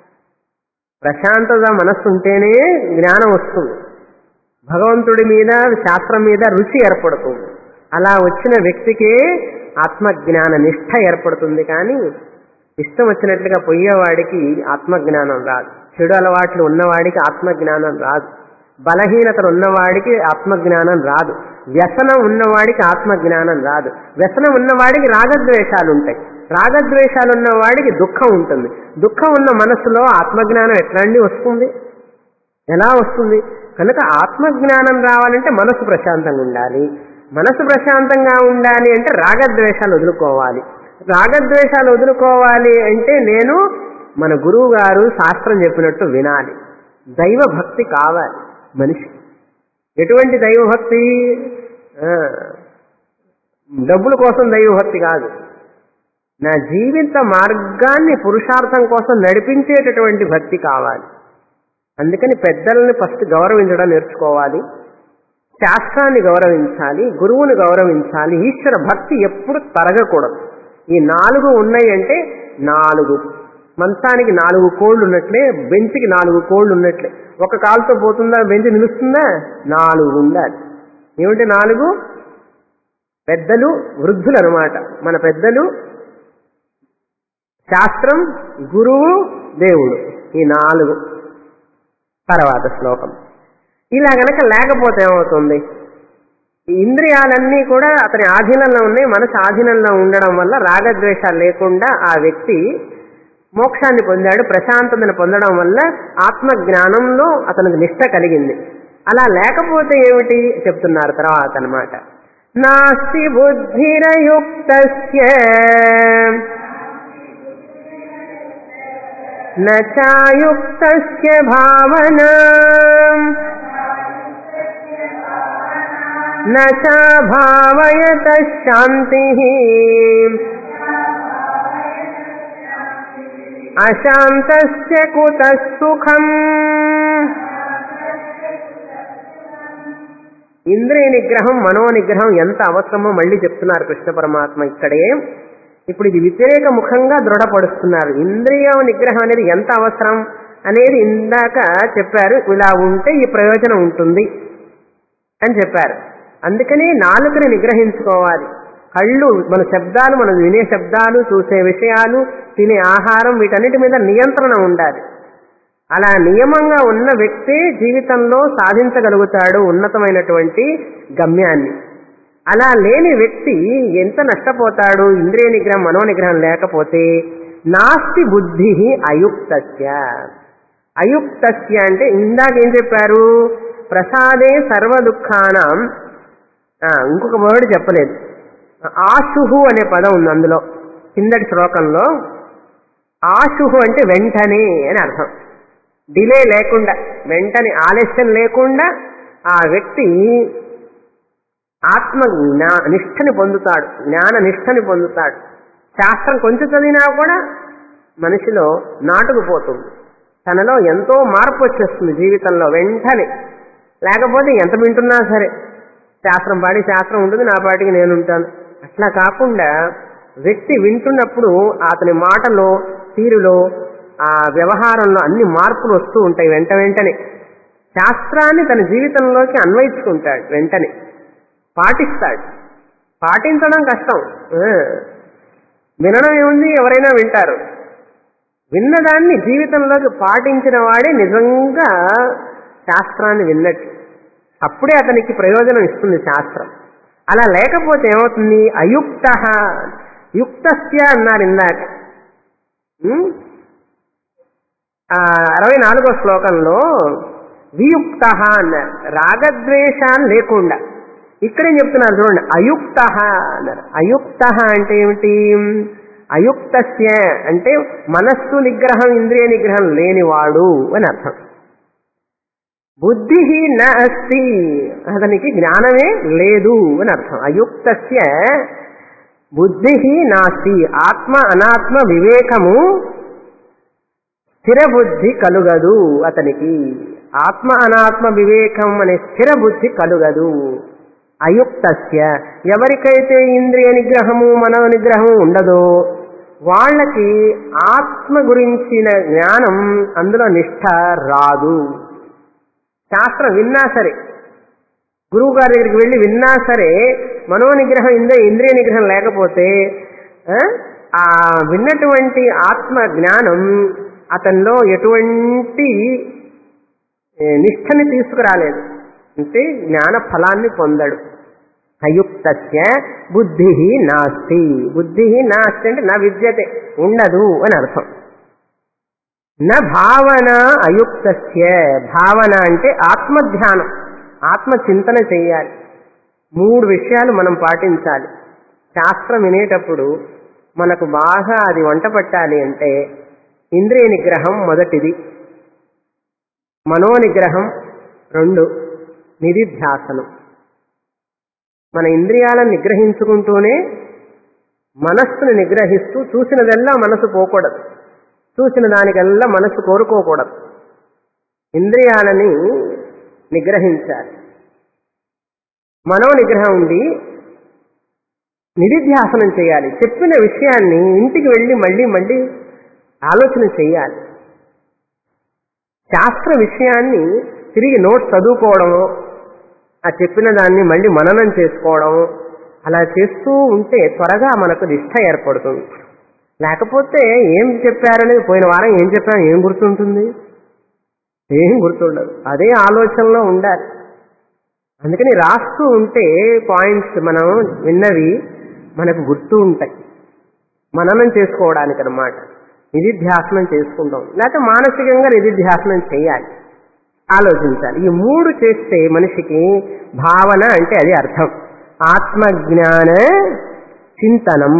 ప్రశాంతత మనస్సు ఉంటేనే జ్ఞానం వస్తుంది. భగవంతుడి మీద, శాస్త్రం మీద రుచి ఏర్పడుతుంది. అలా వచ్చిన వ్యక్తికే ఆత్మజ్ఞాన నిష్ఠ ఏర్పడుతుంది. కానీ ఇష్టం వచ్చినట్లుగా పోయేవాడికి ఆత్మజ్ఞానం రాదు. చెడు అలవాట్లు ఉన్నవాడికి ఆత్మజ్ఞానం రాదు. బలహీనతలు ఉన్నవాడికి ఆత్మజ్ఞానం రాదు. వ్యసనం ఉన్నవాడికి ఆత్మజ్ఞానం రాదు. వ్యసనం ఉన్నవాడికి రాగద్వేషాలు ఉంటాయి. రాగద్వేషాలు ఉన్నవాడికి దుఃఖం ఉంటుంది. దుఃఖం ఉన్న మనస్సులో ఆత్మజ్ఞానం ఎట్లాంటి వస్తుంది? ఎలా వస్తుంది? కనుక ఆత్మజ్ఞానం రావాలంటే మనస్సు ప్రశాంతంగా ఉండాలి. మనస్సు ప్రశాంతంగా ఉండాలి అంటే రాగద్వేషాలు వదులుకోవాలి. రాగద్వేషాలు వదులుకోవాలి అంటే నేను మన గురువు గారు శాస్త్రం చెప్పినట్టు వినాలి. దైవ భక్తి కావాలి మనిషి. ఎటువంటి దైవభక్తి? డబ్బుల కోసం దైవభక్తి కాదు. నా జీవిత మార్గాన్ని పురుషార్థం కోసం నడిపించేటటువంటి భక్తి కావాలి. అందుకని పెద్దల్ని ఫస్ట్ గౌరవించడం నేర్చుకోవాలి. శాస్త్రాన్ని గౌరవించాలి, గురువుని గౌరవించాలి. ఈశ్వర భక్తి ఎప్పుడు తరగకూడదు. ఈ నాలుగు ఉన్నాయి అంటే నాలుగు మంచానికి నాలుగు కోళ్లు ఉన్నట్లే, బెంచ్కి నాలుగు కోళ్లు ఉన్నట్లే. ఒక కాలుతో పోతుందా బెంచ్ నిలుస్తుందా? నాలుగు ఉండాలి. ఏమిటి నాలుగు? పెద్దలు, వృద్ధులు అనమాట. మన పెద్దలు, శాస్త్రం, గురువు, దేవుడు. ఈ నాలుగు. తర్వాత శ్లోకం. ఇలా గనక లేకపోతే ఏమవుతుంది? ఈ ఇంద్రియాలన్నీ కూడా అతని ఆధీనంలో ఉన్నాయి. మనసు ఆధీనంలో ఉండడం వల్ల రాగద్వేషాలు లేకుండా ఆ వ్యక్తి మోక్షాన్ని పొందాడు. ప్రశాంతతను పొందడం వల్ల ఆత్మజ్ఞానంలో అతనికి నిష్ట కలిగింది. అలా లేకపోతే ఏమిటి చెప్తున్నారు తర్వాత అన్నమాట. నాస్తి బుద్ధిరయుక్తస్య నచాయుక్తస్య భావనా నచ భావయత శాంతి అశాంతస్య కుతః సుఖం. ఇంద్రియ నిగ్రహం మనో నిగ్రహం ఎంత అవసరమో మళ్ళీ చెప్తున్నారు కృష్ణ పరమాత్మ ఇక్కడే. ఇప్పుడు ఇది వ్యతిరేక ముఖంగా దృఢపడుస్తున్నారు. ఇంద్రియ నిగ్రహం అనేది ఎంత అవసరం అనేది ఇందాక చెప్పారు. ఇలా ఉంటే ఈ ప్రయోజనం ఉంటుంది అని చెప్పారు. అందుకని నాలుకని నిగ్రహించుకోవాలి. కళ్ళు, మన శబ్దాలు, మనం వినే శబ్దాలు, చూసే విషయాలు, తినే ఆహారం, వీటన్నిటి మీద నియంత్రణ ఉండాలి. అలా నియమంగా ఉన్న వ్యక్తే జీవితంలో సాధించగలుగుతాడు ఉన్నతమైనటువంటి గమ్యాన్ని. అలా లేని వ్యక్తి ఎంత నష్టపోతాడు ఇంద్రియ నిగ్రహం మనో నిగ్రహం లేకపోతే. నాస్తి బుద్ధి అయుక్తస్య. అయుక్తస్య అంటే ఇందాకేం చెప్పారు, ప్రసాదే సర్వ దుఃఖానం. ఇంకొక వర్డ్ చెప్పలేదు, ఆశుహు అనే పదం ఉంది అందులో కిందటి శ్లోకంలో. ఆశుహు అంటే వెంటనే అని అర్థం. డిలే లేకుండా, వెంటనే ఆలస్యం లేకుండా ఆ వ్యక్తి ఆత్మ జ్ఞా నిష్ఠని పొందుతాడు, జ్ఞాన నిష్ఠని పొందుతాడు. శాస్త్రం కొంచెం చదివినా కూడా మనిషిలో నాటుకుపోతుంది. తనలో ఎంతో మార్పు వచ్చేస్తుంది జీవితంలో వెంటనే. లేకపోతే ఎంత వింటున్నా సరే, శాస్త్రం పాడి శాస్త్రం ఉంటుంది, నా పాటికి నేను ఉంటాను. అట్లా కాకుండా వ్యక్తి వింటున్నప్పుడు అతని మాటలో, తీరులో, ఆ వ్యవహారంలో అన్ని మార్పులు వస్తూ ఉంటాయి వెంట వెంటనే. శాస్త్రాన్ని తన జీవితంలోకి అన్వయించుకుంటాడు, వెంటనే పాటిస్తాడు. పాటించడం కష్టం, వినడం ఏముంది, ఎవరైనా వింటారు. విన్నదాన్ని జీవితంలోకి పాటించిన వాడే నిజంగా శాస్త్రాన్ని విన్నట్టు. అప్పుడే అతనికి ప్రయోజనం ఇస్తుంది శాస్త్రం. అలా లేకపోతే ఏమవుతుంది, అయుక్త. యుక్తస్య అన్నారు ఇందాక అరవై నాలుగో శ్లోకంలో. వియుక్త అన్నారు, రాగద్వేషాలు లేకుండా. ఇక్కడేం చెప్తున్నారు చూడండి, అయుక్త అన్నారు. అయుక్త అంటే ఏమిటి, అయుక్తస్య అంటే మనస్సు నిగ్రహం ఇంద్రియ నిగ్రహం లేనివాడు అని అర్థం. బుద్ధి న అస్తి, అతనికి జ్ఞానమే లేదు అని అర్థం. అయుక్తస్య బుద్ధి నాస్తి, ఆత్మ అనాత్మ వివేకము స్థిర బుద్ధి కలుగదు అతనికి. ఆత్మ అనాత్మ వివేకం అనే స్థిర బుద్ధి కలుగదు. అయుక్తస్య, ఎవరికైతే ఇంద్రియ నిగ్రహము మనో నిగ్రహము ఉండదో వాళ్ళకి ఆత్మ గురించిన జ్ఞానం, అందులో నిష్ఠ రాదు. శాస్త్రం విన్నా సరే, గురువు గారి దగ్గరికి వెళ్ళి విన్నా సరే, మనోనిగ్రహం ఇంద్రియ ఇంద్రియ నిగ్రహం లేకపోతే ఆ విన్నటువంటి ఆత్మ జ్ఞానం అతనిలో ఎటువంటి నిష్ఠని తీసుకురాలేదు, అంటే జ్ఞాన ఫలాన్ని పొందడు. అయుక్తస్య బుద్ధి నాస్తి. బుద్ధి నాస్తి అంటే నా విద్యతే, ఉండదు అని అర్థం. నా భావన అయుక్తస్య. భావన అంటే ఆత్మధ్యానం, ఆత్మ చింతన చెయ్యాలి. మూడు విషయాలు మనం పాటించాలి. శాస్త్రం వినేటప్పుడు మనకు బాగా అది వంట పట్టాలి అంటే ఇంద్రియ నిగ్రహం మొదటిది, మనోనిగ్రహం రెండు, నిధిధ్యాసనం. మన ఇంద్రియాలను నిగ్రహించుకుంటూనే మనస్సును నిగ్రహిస్తూ, చూసినదల్లా మనసు పోకూడదు, చూసిన దానికల్లా మనసు కోరుకోకూడదు. ఇంద్రియాలని నిగ్రహించాలి. మనో నిగ్రహం ఉండి నిధిధ్యాసనం చేయాలి. చెప్పిన విషయాన్ని ఇంటికి వెళ్ళి మళ్ళీ మళ్ళీ ఆలోచన చేయాలి. శాస్త్ర విషయాన్ని తిరిగి నోట్స్ చదువుకోవడము, ఆ చెప్పిన దాన్ని మళ్ళీ మననం చేసుకోవడం, అలా చేస్తూ ఉంటే త్వరగా మనకు నిష్ఠ ఏర్పడుతుంది. లేకపోతే ఏం చెప్పారనేది, పోయిన వారం ఏం చెప్పారో ఏం గుర్తుంటుంది, ఏం గుర్తుండదు. అదే ఆలోచనలో ఉండాలి. అందుకని రాస్తూ ఉంటే పాయింట్స్ మనం విన్నవి మనకు గుర్తు ఉంటాయి, మననం చేసుకోవడానికి అన్నమాట. నిధిధ్యాసనం చేసుకుంటాం, లేకపోతే మానసికంగా నిధిధ్యాసనం చేయాలి, ఆలోచించాలి. ఈ మూడు చేస్తే మనిషికి భావన అంటే అది అర్థం. ఆత్మజ్ఞాన చింతనం.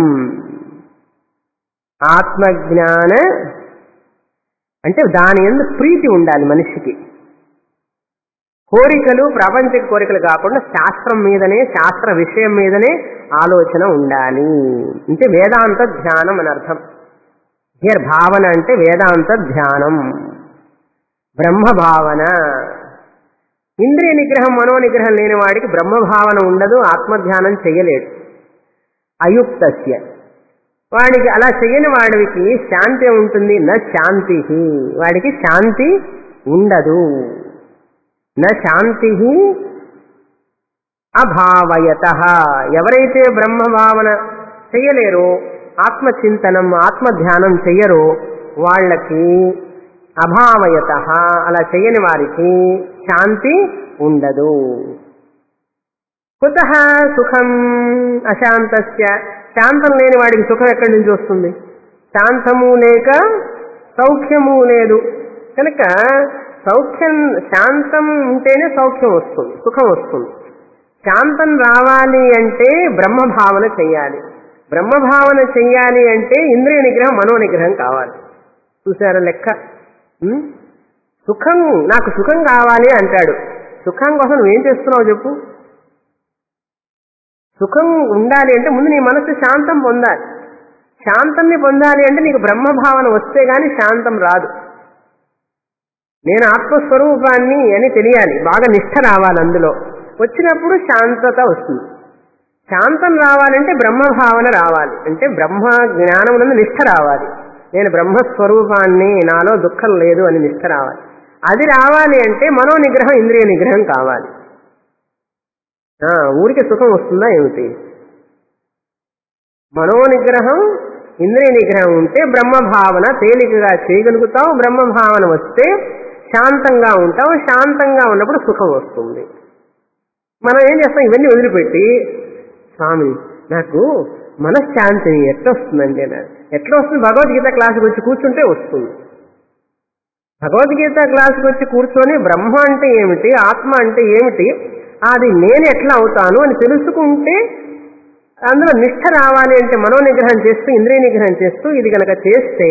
ఆత్మజ్ఞాన అంటే దాని యందు ప్రీతి ఉండాలి మనిషికి. కోరికలు ప్రాపంచిక కోరికలు కాకుండా శాస్త్రం మీదనే శాస్త్ర విషయం మీదనే ఆలోచన ఉండాలి. అంటే వేదాంత ధ్యానం అని అర్థం. హియర్ భావన అంటే వేదాంత ధ్యానం, బ్రహ్మ భావన. ఇంద్రియ నిగ్రహం మనో నిగ్రహం లేని వాడికి బ్రహ్మభావన ఉండదు, ఆత్మధ్యానం చెయ్యలేడు. అయుక్తస్య, వాడికి అలా చెయ్యని వాడికి శాంతి ఉంటుంది. న శాంతి, వాడికి శాంతి ఉండదు. న శాంతి అభావయత, ఎవరైతే బ్రహ్మభావన చెయ్యలేరో, ఆత్మచింతనం ఆత్మధ్యానం చెయ్యరో వాళ్ళకి అభావయత, అలా చెయ్యని వారికి శాంతి ఉండదు. కుతః సుఖం అశాంతస్య, శాంతం లేని వాడికి సుఖం ఎక్కడి నుంచి వస్తుంది? శాంతము లేక సౌఖ్యము లేదు కనుక సౌఖ్యం శాంతం ఉంటేనే సౌఖ్యం వస్తుంది, సుఖం వస్తుంది. శాంతం రావాలి అంటే బ్రహ్మభావన చెయ్యాలి. బ్రహ్మభావన చెయ్యాలి అంటే ఇంద్రియ నిగ్రహం మనో నిగ్రహం కావాలి. చూసారా లెక్క? సుఖం, నాకు సుఖం కావాలి అంటాడు. సుఖం కోసం నువ్వేం చేస్తున్నావు చెప్పు? సుఖం ఉండాలి అంటే ముందు నీ మనసు శాంతం పొందాలి. శాంతాన్ని పొందాలి అంటే నీకు బ్రహ్మభావన వస్తే గాని శాంతం రాదు. నేను ఆత్మస్వరూపాన్ని అని తెలియాలి, బాగా నిష్ఠ రావాలి. అందులో వచ్చినప్పుడు శాంతత వస్తుంది. శాంతం రావాలంటే బ్రహ్మభావన రావాలి, అంటే బ్రహ్మ జ్ఞానం నందు నిష్ఠ రావాలి. నేను బ్రహ్మస్వరూపాన్ని, నాలో దుఃఖం లేదు అని నిష్ఠ రావాలి. అది రావాలి అంటే మనో నిగ్రహం ఇంద్రియ నిగ్రహం కావాలి. ఊరికి సుఖం వస్తుందా ఏమిటి? మనో నిగ్రహం ఇంద్రియ నిగ్రహం ఉంటే బ్రహ్మభావన తేలికగా చేయగలుగుతావు. బ్రహ్మభావన వస్తే శాంతంగా ఉంటావు. శాంతంగా ఉన్నప్పుడు సుఖం వస్తుంది. మనం ఏం చేస్తాం? ఇవన్నీ వదిలిపెట్టి స్వామి నాకు మనశ్శాంతి ఎట్లా వస్తుందండి అన్నారు. ఎట్లా వస్తుంది? భగవద్గీత క్లాసుకి వచ్చి కూర్చుంటే వస్తుంది. భగవద్గీత క్లాసుకి వచ్చి కూర్చొని బ్రహ్మ అంటే ఏమిటి, ఆత్మ అంటే ఏమిటి, అది నేను ఎట్లా అవుతాను అని తెలుసుకుంటే అందులో నిష్ఠ రావాలి. అంటే మనో నిగ్రహం చేస్తూ ఇంద్రియ నిగ్రహం చేస్తూ ఇది కనుక చేస్తే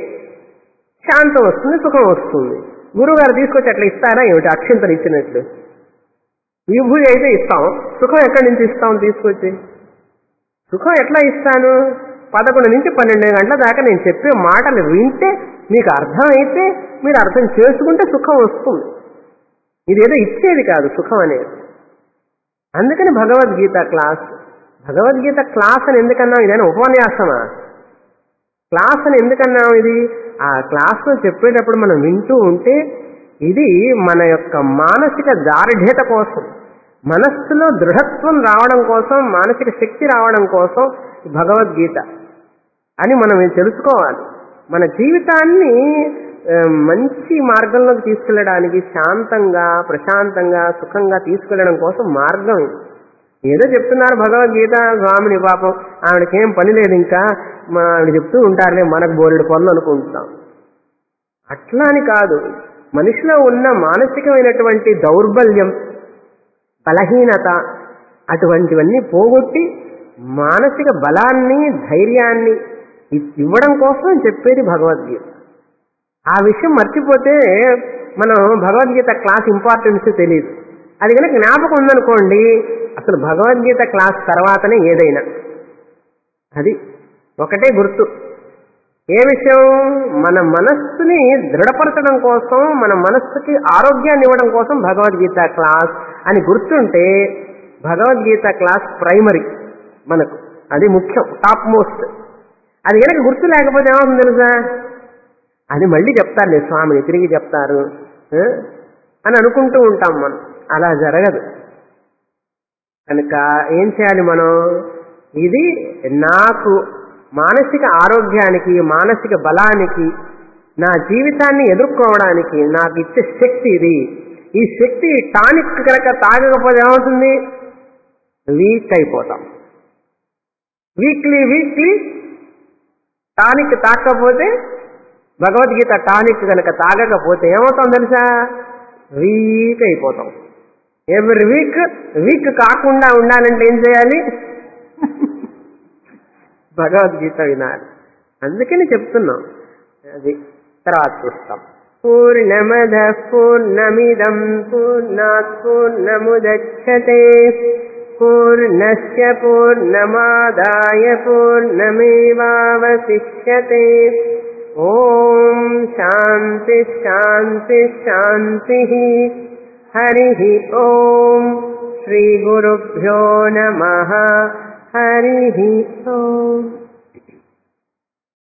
శాంతం వస్తుంది, సుఖం వస్తుంది. గురువు గారు తీసుకొచ్చి అట్లా ఇస్తారా ఏమిటి? అక్షింతలు ఇచ్చినట్లు విభూతి అయితే ఇస్తాం, సుఖం ఎక్కడి నుంచి ఇస్తాం తీసుకొచ్చి? సుఖం ఎట్లా ఇస్తాను? పదకొండు నుంచి పన్నెండు గంటల దాకా నేను చెప్పే మాటలు వింటే మీకు అర్థం అయితే మీరు అర్థం చేసుకుంటే సుఖం వస్తుంది. ఇదేదో ఇచ్చేది కాదు సుఖం అనేది. అందుకని భగవద్గీత క్లాస్, భగవద్గీత క్లాస్ అని ఎందుకన్నాం? ఇదైనా ఉపన్యాసమా? క్లాస్ అని ఎందుకన్నాం? ఇది ఆ క్లాస్లో చెప్పేటప్పుడు మనం వింటూ ఉంటే ఇది మన యొక్క మానసిక దార్ఢ్యత కోసం, మనస్సులో దృఢత్వం రావడం కోసం, మానసిక శక్తి రావడం కోసం భగవద్గీత అని మనం తెలుసుకోవాలి. మన జీవితాన్ని మంచి మార్గంలోకి తీసుకెళ్ళడానికి, శాంతంగా ప్రశాంతంగా సుఖంగా తీసుకెళ్లడం కోసం మార్గం. ఏదో చెప్తున్నారు భగవద్గీత, స్వామిని పాపం ఆవిడకేం పని లేదు, ఇంకా మా ఆవిడ చెప్తూ ఉంటారులే మనకు బోలెడు పనులు అనుకుంటాం. అట్లా అని కాదు. మనిషిలో ఉన్న మానసికమైనటువంటి దౌర్బల్యం, బలహీనత అటువంటివన్నీ పోగొట్టి మానసిక బలాన్ని ధైర్యాన్ని ఇవ్వడం కోసం చెప్పేది భగవద్గీత. ఆ విషయం మర్చిపోతే మనం భగవద్గీత క్లాస్ ఇంపార్టెన్స్ తెలియదు. అది కనుక జ్ఞాపకం ఉందనుకోండి, అసలు భగవద్గీత క్లాస్ తర్వాతనే ఏదైనా. అది ఒకటే గుర్తు. ఏ విషయం? మన మనస్సుని దృఢపరచడం కోసం, మన మనస్సుకి ఆరోగ్యాన్ని ఇవ్వడం కోసం భగవద్గీత క్లాస్ అని గుర్తుంటే భగవద్గీత క్లాస్ ప్రైమరీ మనకు, అది ముఖ్యం, టాప్ మోస్ట్. అది కనుక గుర్తు లేకపోతే ఏమవుతుంది తెలుసా? అది మళ్ళీ చెప్తారులే స్వామిని, తిరిగి చెప్తారు అని అనుకుంటూ ఉంటాం మనం. అలా జరగదు. కనుక ఏం చేయాలి మనం? ఇది నాకు మానసిక ఆరోగ్యానికి, మానసిక బలానికి, నా జీవితాన్ని ఎదుర్కోవడానికి నాకు ఇచ్చే శక్తి ఇది. ఈ శక్తి టానిక్ కనుక తాగకపోతే ఏమవుతుంది? వీక్ అయిపోతాం. వీక్లీ వీక్లీ టానిక్ తాగకపోతే, భగవద్గీత టానిక్ కనుక తాగకపోతే ఏమవుతాం తెలుసా? వీక్ అయిపోతాం. ఎవ్రీ వీక్ వీక్ కాకుండా ఉండాలంటే ఏం చేయాలి? భగవద్గీత వినాలి. అందుకని చెప్తున్నాం. అది తర్వాత చూస్తాం. పూర్ణమదః పూర్ణమిదం పూర్ణాత్ పూర్ణముదచ్యతే పూర్ణస్య పూర్ణమాదాయ పూర్ణమేవావశిష్యతే ఓం శాంతి శాంతి శాంతి హరిః ఓం శ్రీ గురుభ్యో నమః హరిః ఓం